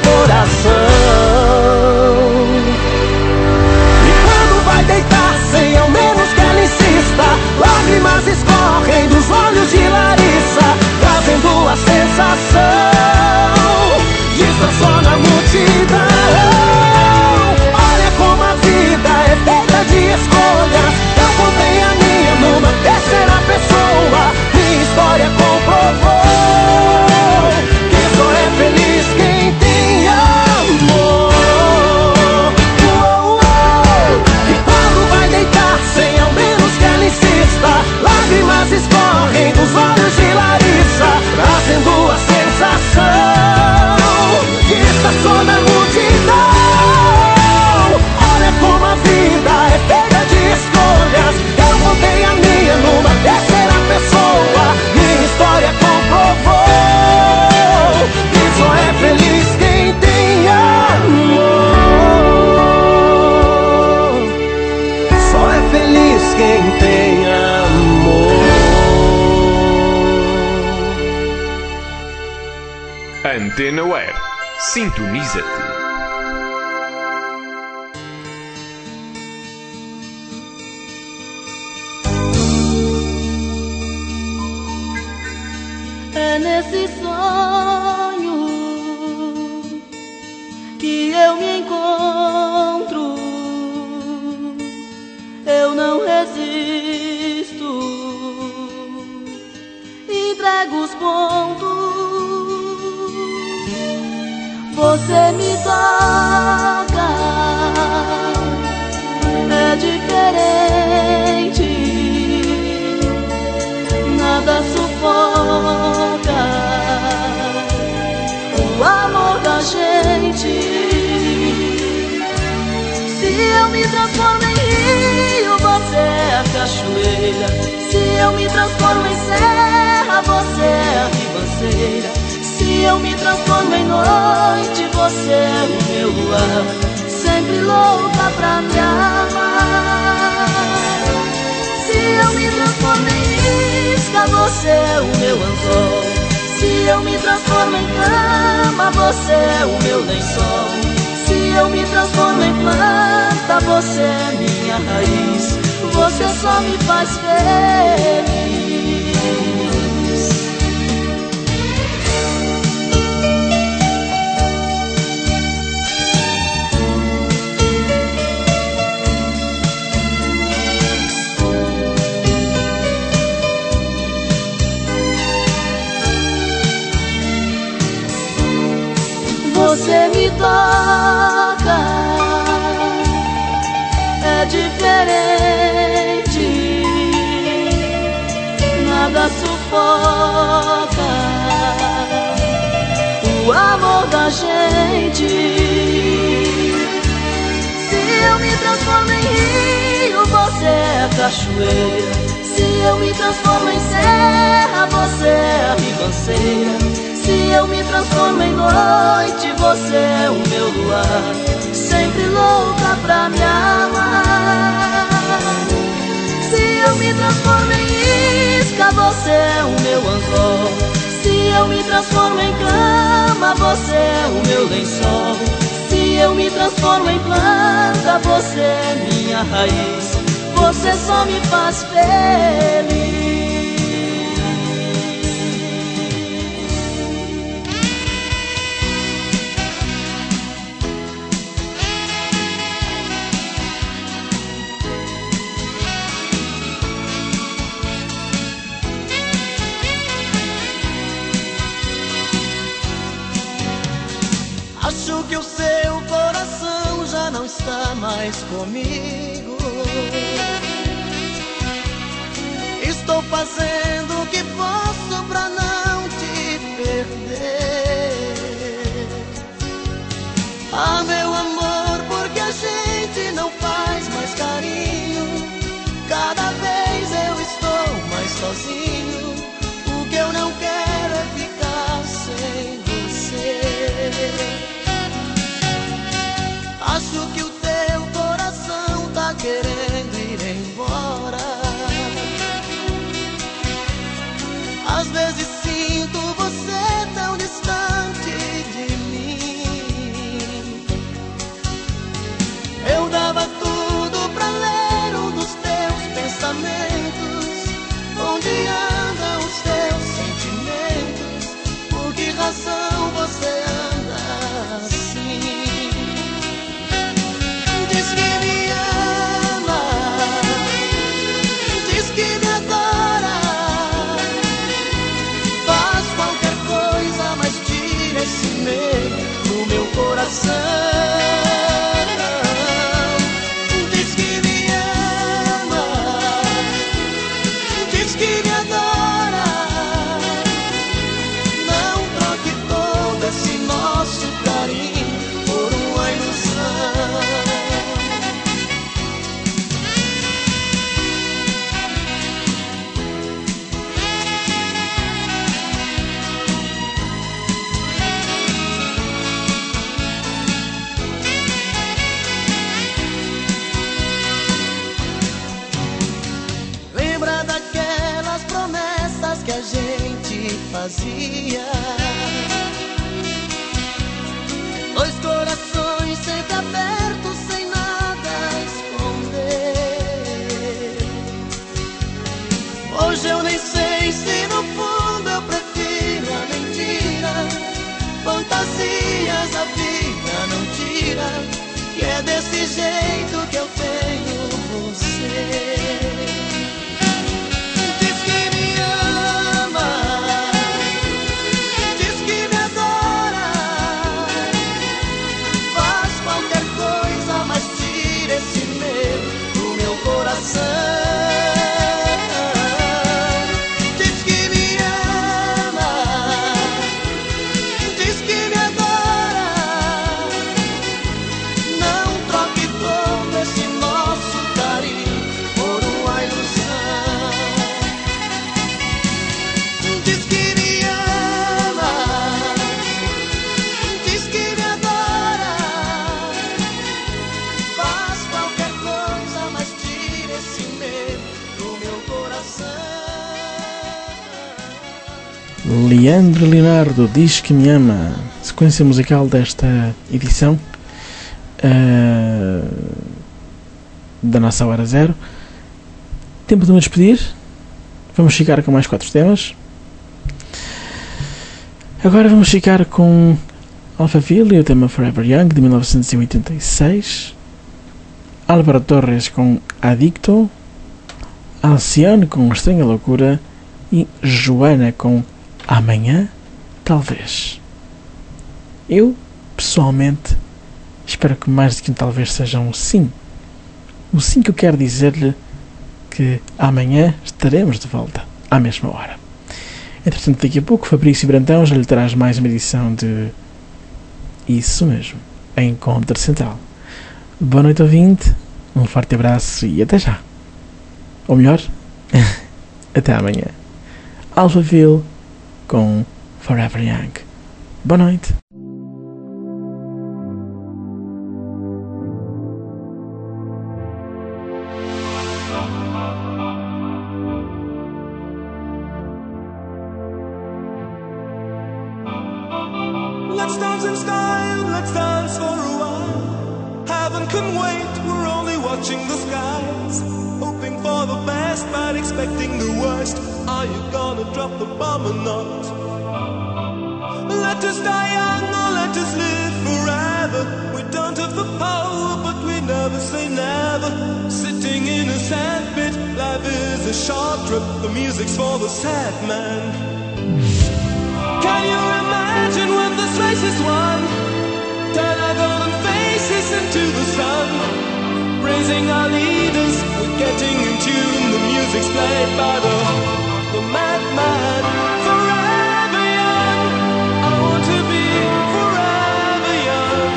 coração. E quando vai deitar sem ao menos que ela insista, lágrimas escorrem dos olhos de Larissa, trazendo a sensação de estar só na multidão. É feita de escolhas, eu contei a minha numa terceira pessoa. Minha história comprovou que só é feliz quem tem amor. E quando vai deitar sem ao menos que ela insista, lágrimas escorrem dos olhos de Larissa, trazendo a sensação de estar só na multidão. Como a vida é feita de escolhas, eu contei a minha numa terceira pessoa. Minha história comprovou que só é feliz quem tem amor. Só é feliz quem tem amor. Antena Web. Sintoniza-te. Nesse sonho que eu me encontro, eu não resisto, entrego os pontos. Você me toca, é diferente, nada sufoca o amor da gente. Se eu me transformo em rio, você é a cachoeira. Se eu me transformo em serra, você é a ribanceira. Se eu me transformo em noite, você é o meu luar, sempre louca pra me amar. Se eu me transformo em isca, você é o meu anzol. Se eu me transformo em cama, você é o meu lençol. Se eu me transformo em planta, você é minha raiz. Você só me faz feliz. Você me toca, é diferente, nada sufoca o amor da rio, você é a cachoeira. Se eu me transformo em serra, você é a ribanceira. Se eu me transformo em noite, você é o meu luar, sempre louca pra me amar. Se eu me transformo em isca, você é o meu anzol. Se eu me transformo em cama, você é o meu lençol. Se eu me transformo em planta, você é minha raiz. Você só me faz feliz. Acho que o seu coração já não está mais comigo. Estou fazendo o que posso pra não te perder. Ah, meu amor, porque a gente não faz mais carinho. Cada vez eu estou mais sozinho. O que eu não quero é ficar sem você. Acho que o teu coração tá querendo ir embora. Às vezes sinto você tão distante de mim. Eu dava tudo pra ler um dos teus pensamentos. Onde andam os teus sentimentos? Por que razão você anda assim? Diz que me ama, diz que me adora. Faz qualquer coisa, mas tira esse medo do meu coração. Diz que me ama, diz que me adora. Não troque todo esse nosso carinho por uma ilusão. Lembra daquelas promessas que a gente fazia? Dois corações sempre abertos, sem nada a esconder. Hoje eu nem sei se no fundo eu prefiro a mentira. Fantasias a vida não tira, e é desse jeito que eu tenho você. Diz que me ama, diz que me adora. Faz qualquer coisa, mas tira esse medo do meu coração. Diz que me ama, diz que me adora. Não troque todo esse nosso carinho por uma ilusão. Diz que me ama, diz que me adora. Faz qualquer coisa, mas tira esse medo do meu coração. Leandro Leonardo diz que me ama. Sequência musical desta edição uh, da nossa Hora Zero. Tempo de me despedir. Vamos ficar com mais quatro temas. Agora vamos ficar com Alphaville e o tema Forever Young de mil novecentos e oitenta e seis. Álvaro Torres com Adicto. Alcione com Estranha Loucura. E Joana com Amanhã Talvez. Eu, pessoalmente, espero que mais do que um talvez seja um sim. O sim que eu quero dizer-lhe que amanhã estaremos de volta à mesma hora. Entretanto, daqui a pouco, Fabrício Brantão já lhe traz mais uma edição de Isso Mesmo, a Encontro Central. Boa noite, ouvinte. Um forte abraço e até já. Ou melhor, até amanhã. Alphaville com Forever Young. Boa noite. Let's dance in style, let's dance for a while. Heaven can wait, we're only watching the skies. Hoping for the best, but expecting the worst. Are you gonna drop the bomb or not? Let us die young or let us live forever. We don't have the power, but we never say never. Sitting in a sandpit, life is a short trip. The music's for the sad man. Can you imagine when this race is won? Turn our golden faces into the sun. Praising our leaders, we're getting in tune. The music's played by the, the madman. Forever young, I want to be forever young.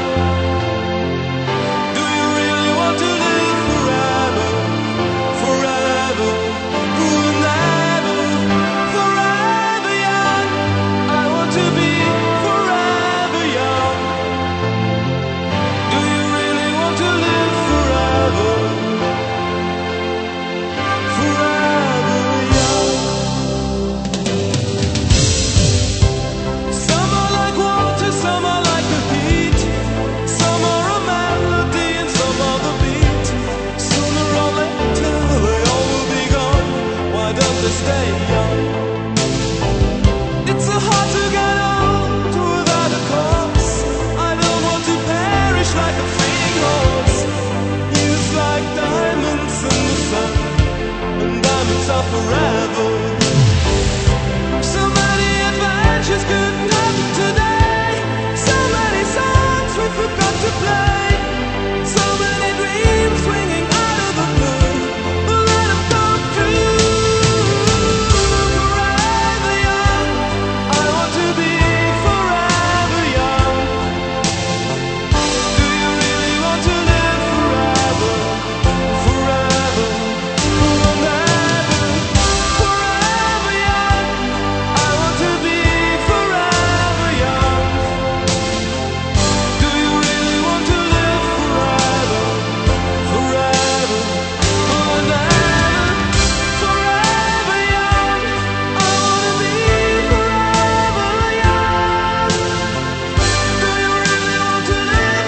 Do you really want to live forever? Forever, forever, forever young. I want to be forever young. Do you really want to live forever? Forever young. Some are like water, some are like the heat. Some are a melody and some are the beat. Sooner or later they all will be gone. Why don't they stay young? It's so hard to get old without a cause. I don't want to perish like a fleeing horse. Used like diamonds in the sun, and diamonds are forever. So many adventures couldn't happen today. So many songs we forgot to play. So many dreams swinging out of the blue. We'll let them come true. Forever young, I want to be forever young. Do you really want to live forever? Forever, forever, forever young. I want to be forever young. Do you really want to live forever? Forever, forever, forever young. I want to be forever young. Do you really want to live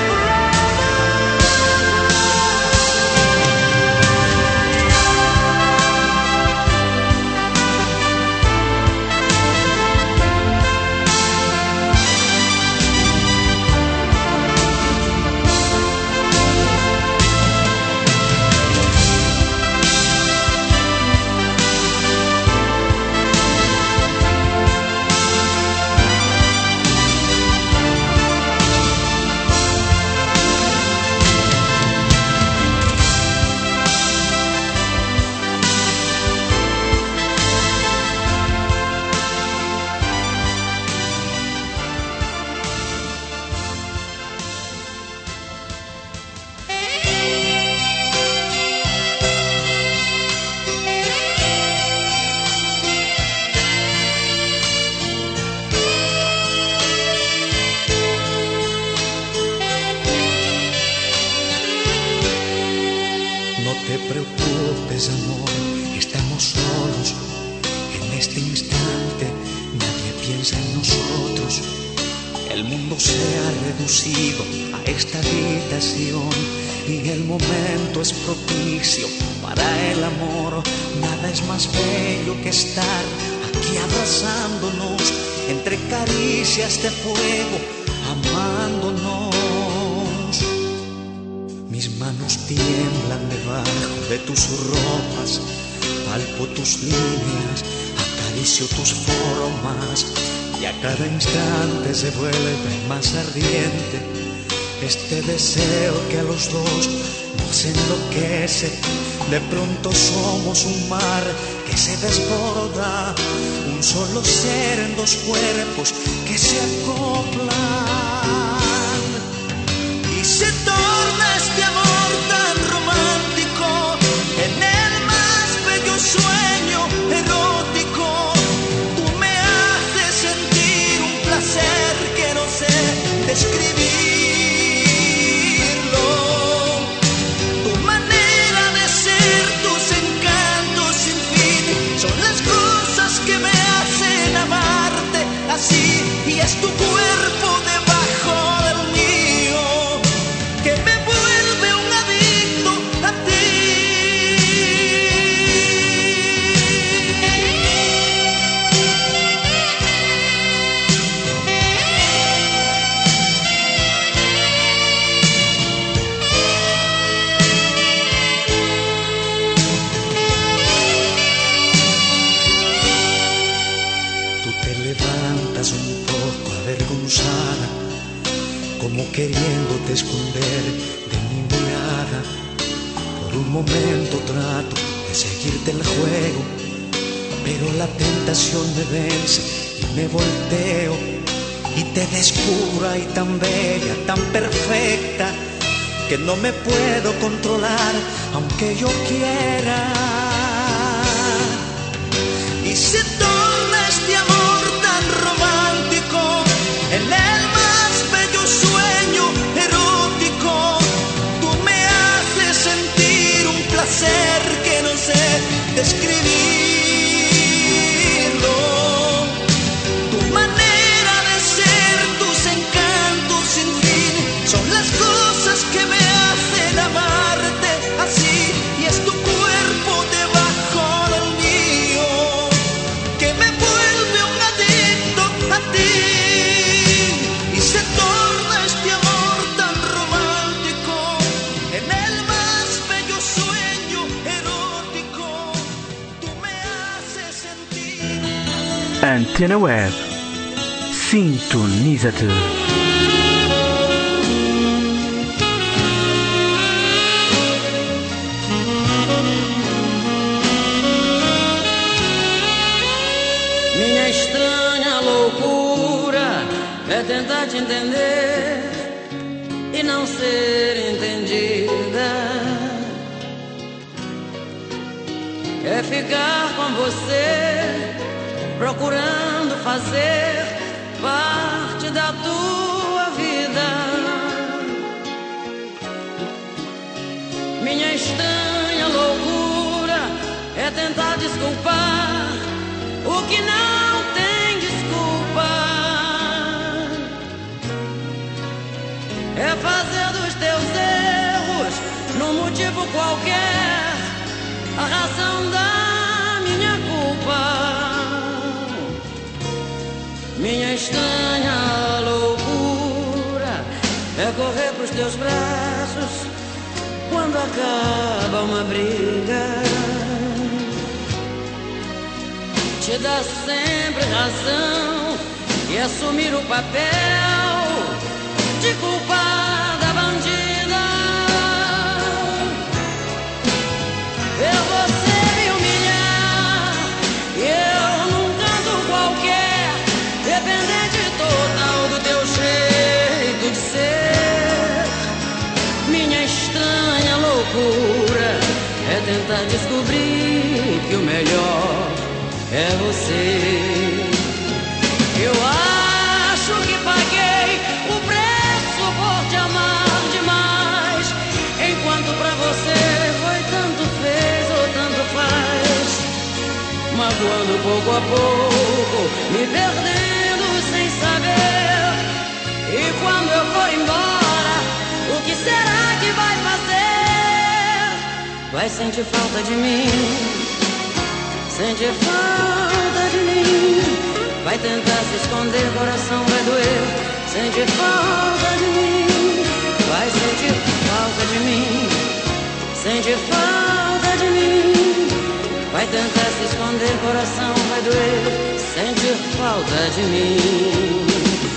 No te preocupes, amor, estamos solos. En este instante nadie piensa en nosotros. El mundo se ha reducido a esta habitación y el momento es propicio para el amor. Nada es más bello que estar aquí abrazándonos entre caricias de fuego, amándonos. Mis manos tiemblan debajo de tus ropas, palpo tus líneas, acaricio tus formas, y a cada instante se vuelve más ardiente este deseo que a los dos nos enloquece. De pronto somos un mar que se desborda, un solo ser en dos cuerpos que se acoplan, y se torna este amor tan romántico queriéndote esconder de mi mirada. Por un momento trato de seguirte el juego, pero la tentación me vence y me volteo y te descubro ahí tan bella, tan perfecta, que no me puedo controlar aunque yo quiera. Y se torna este amor tan romántico en el más bello sueño erótico. Tú me haces sentir un placer que no sé describirlo. Tu manera de ser, tus encantos sin fin, son las cosas que me hacen amarte así. Y es tu cuerpo debajo del mío que me vuelve un adicto a ti. Y se torna este amor tan romántico en el más bello sueño erótico. Tú me haces sentir. Antena Web. Sintoniza-te. Minha estranha loucura é tentar te entender e não ser entendida. É ficar com você, procurando fazer parte da tua vida. Minha estranha loucura é tentar desculpar o que não tem desculpa. É fazer dos teus erros num motivo qualquer a razão da minha culpa. Minha estranha loucura é correr pros teus braços quando acaba uma briga. Te dá sempre razão e assumir o papel de culpada bandida. Ver você me humilhar e eu num canto qualquer, dependente total do teu jeito de ser. Minha estranha loucura é tentar descobrir que o melhor é você. Eu acho que paguei o preço por te amar demais, enquanto pra você foi tanto fez ou tanto faz, magoando pouco a pouco, me perdendo sem saber. E quando eu for embora, o que será que vai fazer? Vai sentir falta de mim, sente falta de mim. Vai tentar se esconder, coração vai doer. Sente falta de mim. Vai sentir falta de mim. Sente falta de mim. Vai tentar se esconder, coração vai doer. Sente falta de mim.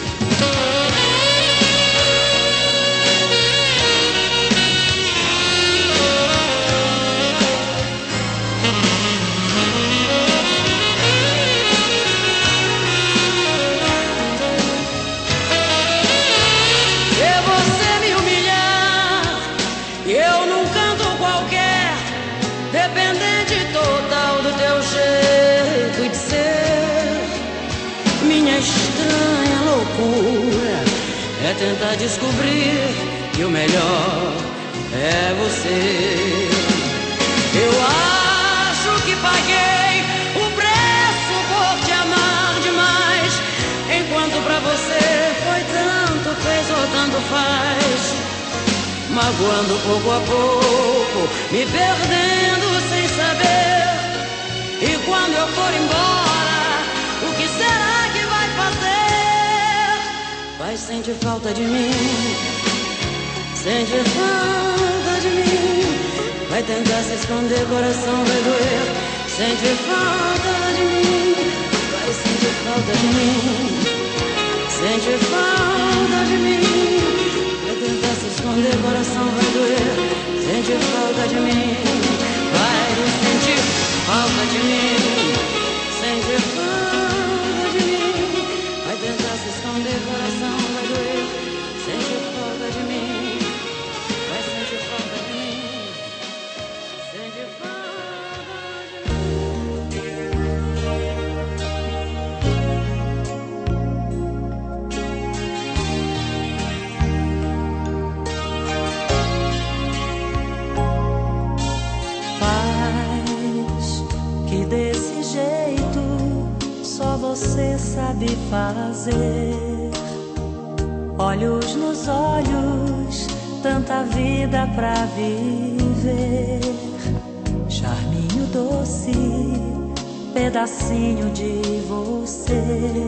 Dependente total do teu jeito de ser. Minha estranha loucura é tentar descobrir que o melhor é você. Eu acho que paguei o preço por te amar demais, enquanto pra você foi tanto fez ou tanto faz, magoando pouco a pouco, me perdendo sem saber. E quando eu for embora, o que será que vai fazer? Vai sentir falta de mim, sente falta de mim. Vai tentar se esconder, coração vai doer. Sente falta de mim, vai sentir falta de mim. Sente falta de mim. esconder, coração vai doer. Sentir falta de mim, vai sentir falta de mim. Sentir falta de mim, vai tentar se esconder, coração vai doer. Sentir falta de mim, vai sentir falta de mim. Sentir falta de mim. Desse jeito só você sabe fazer. Olhos nos olhos, tanta vida pra viver. Charminho doce, pedacinho de você.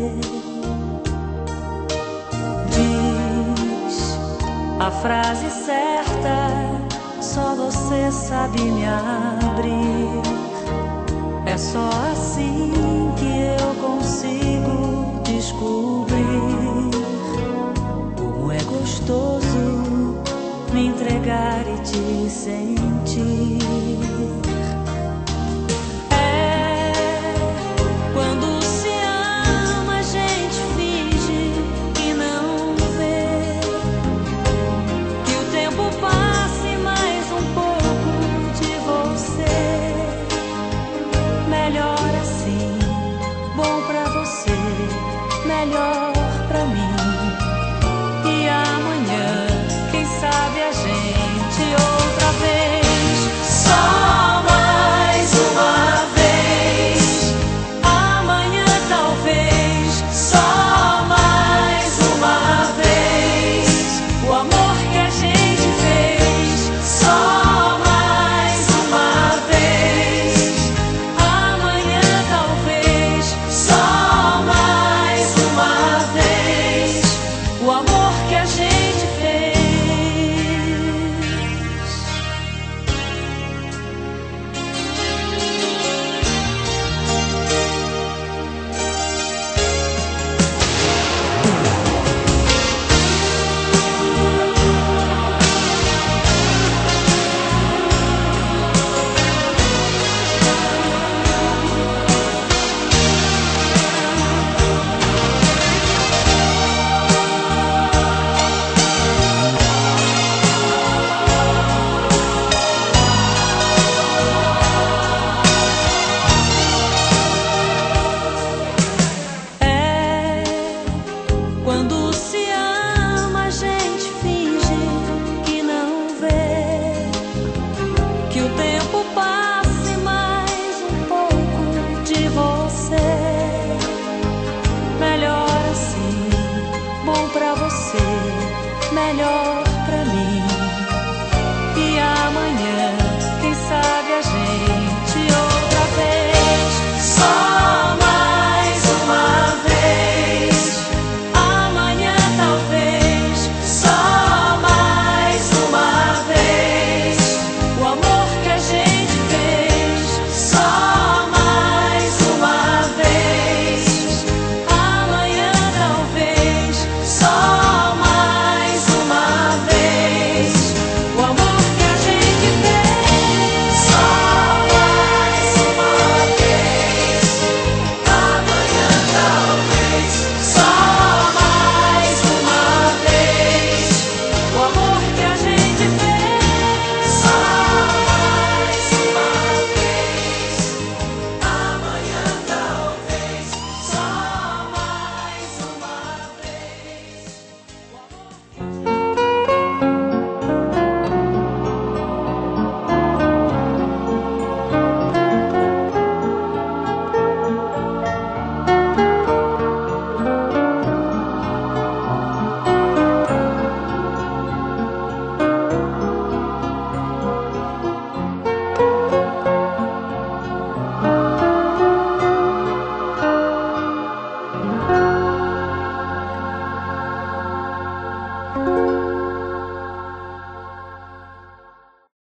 Diz a frase certa, só você sabe me abrir. É só assim que eu consigo descobrir como é gostoso me entregar e te sentir.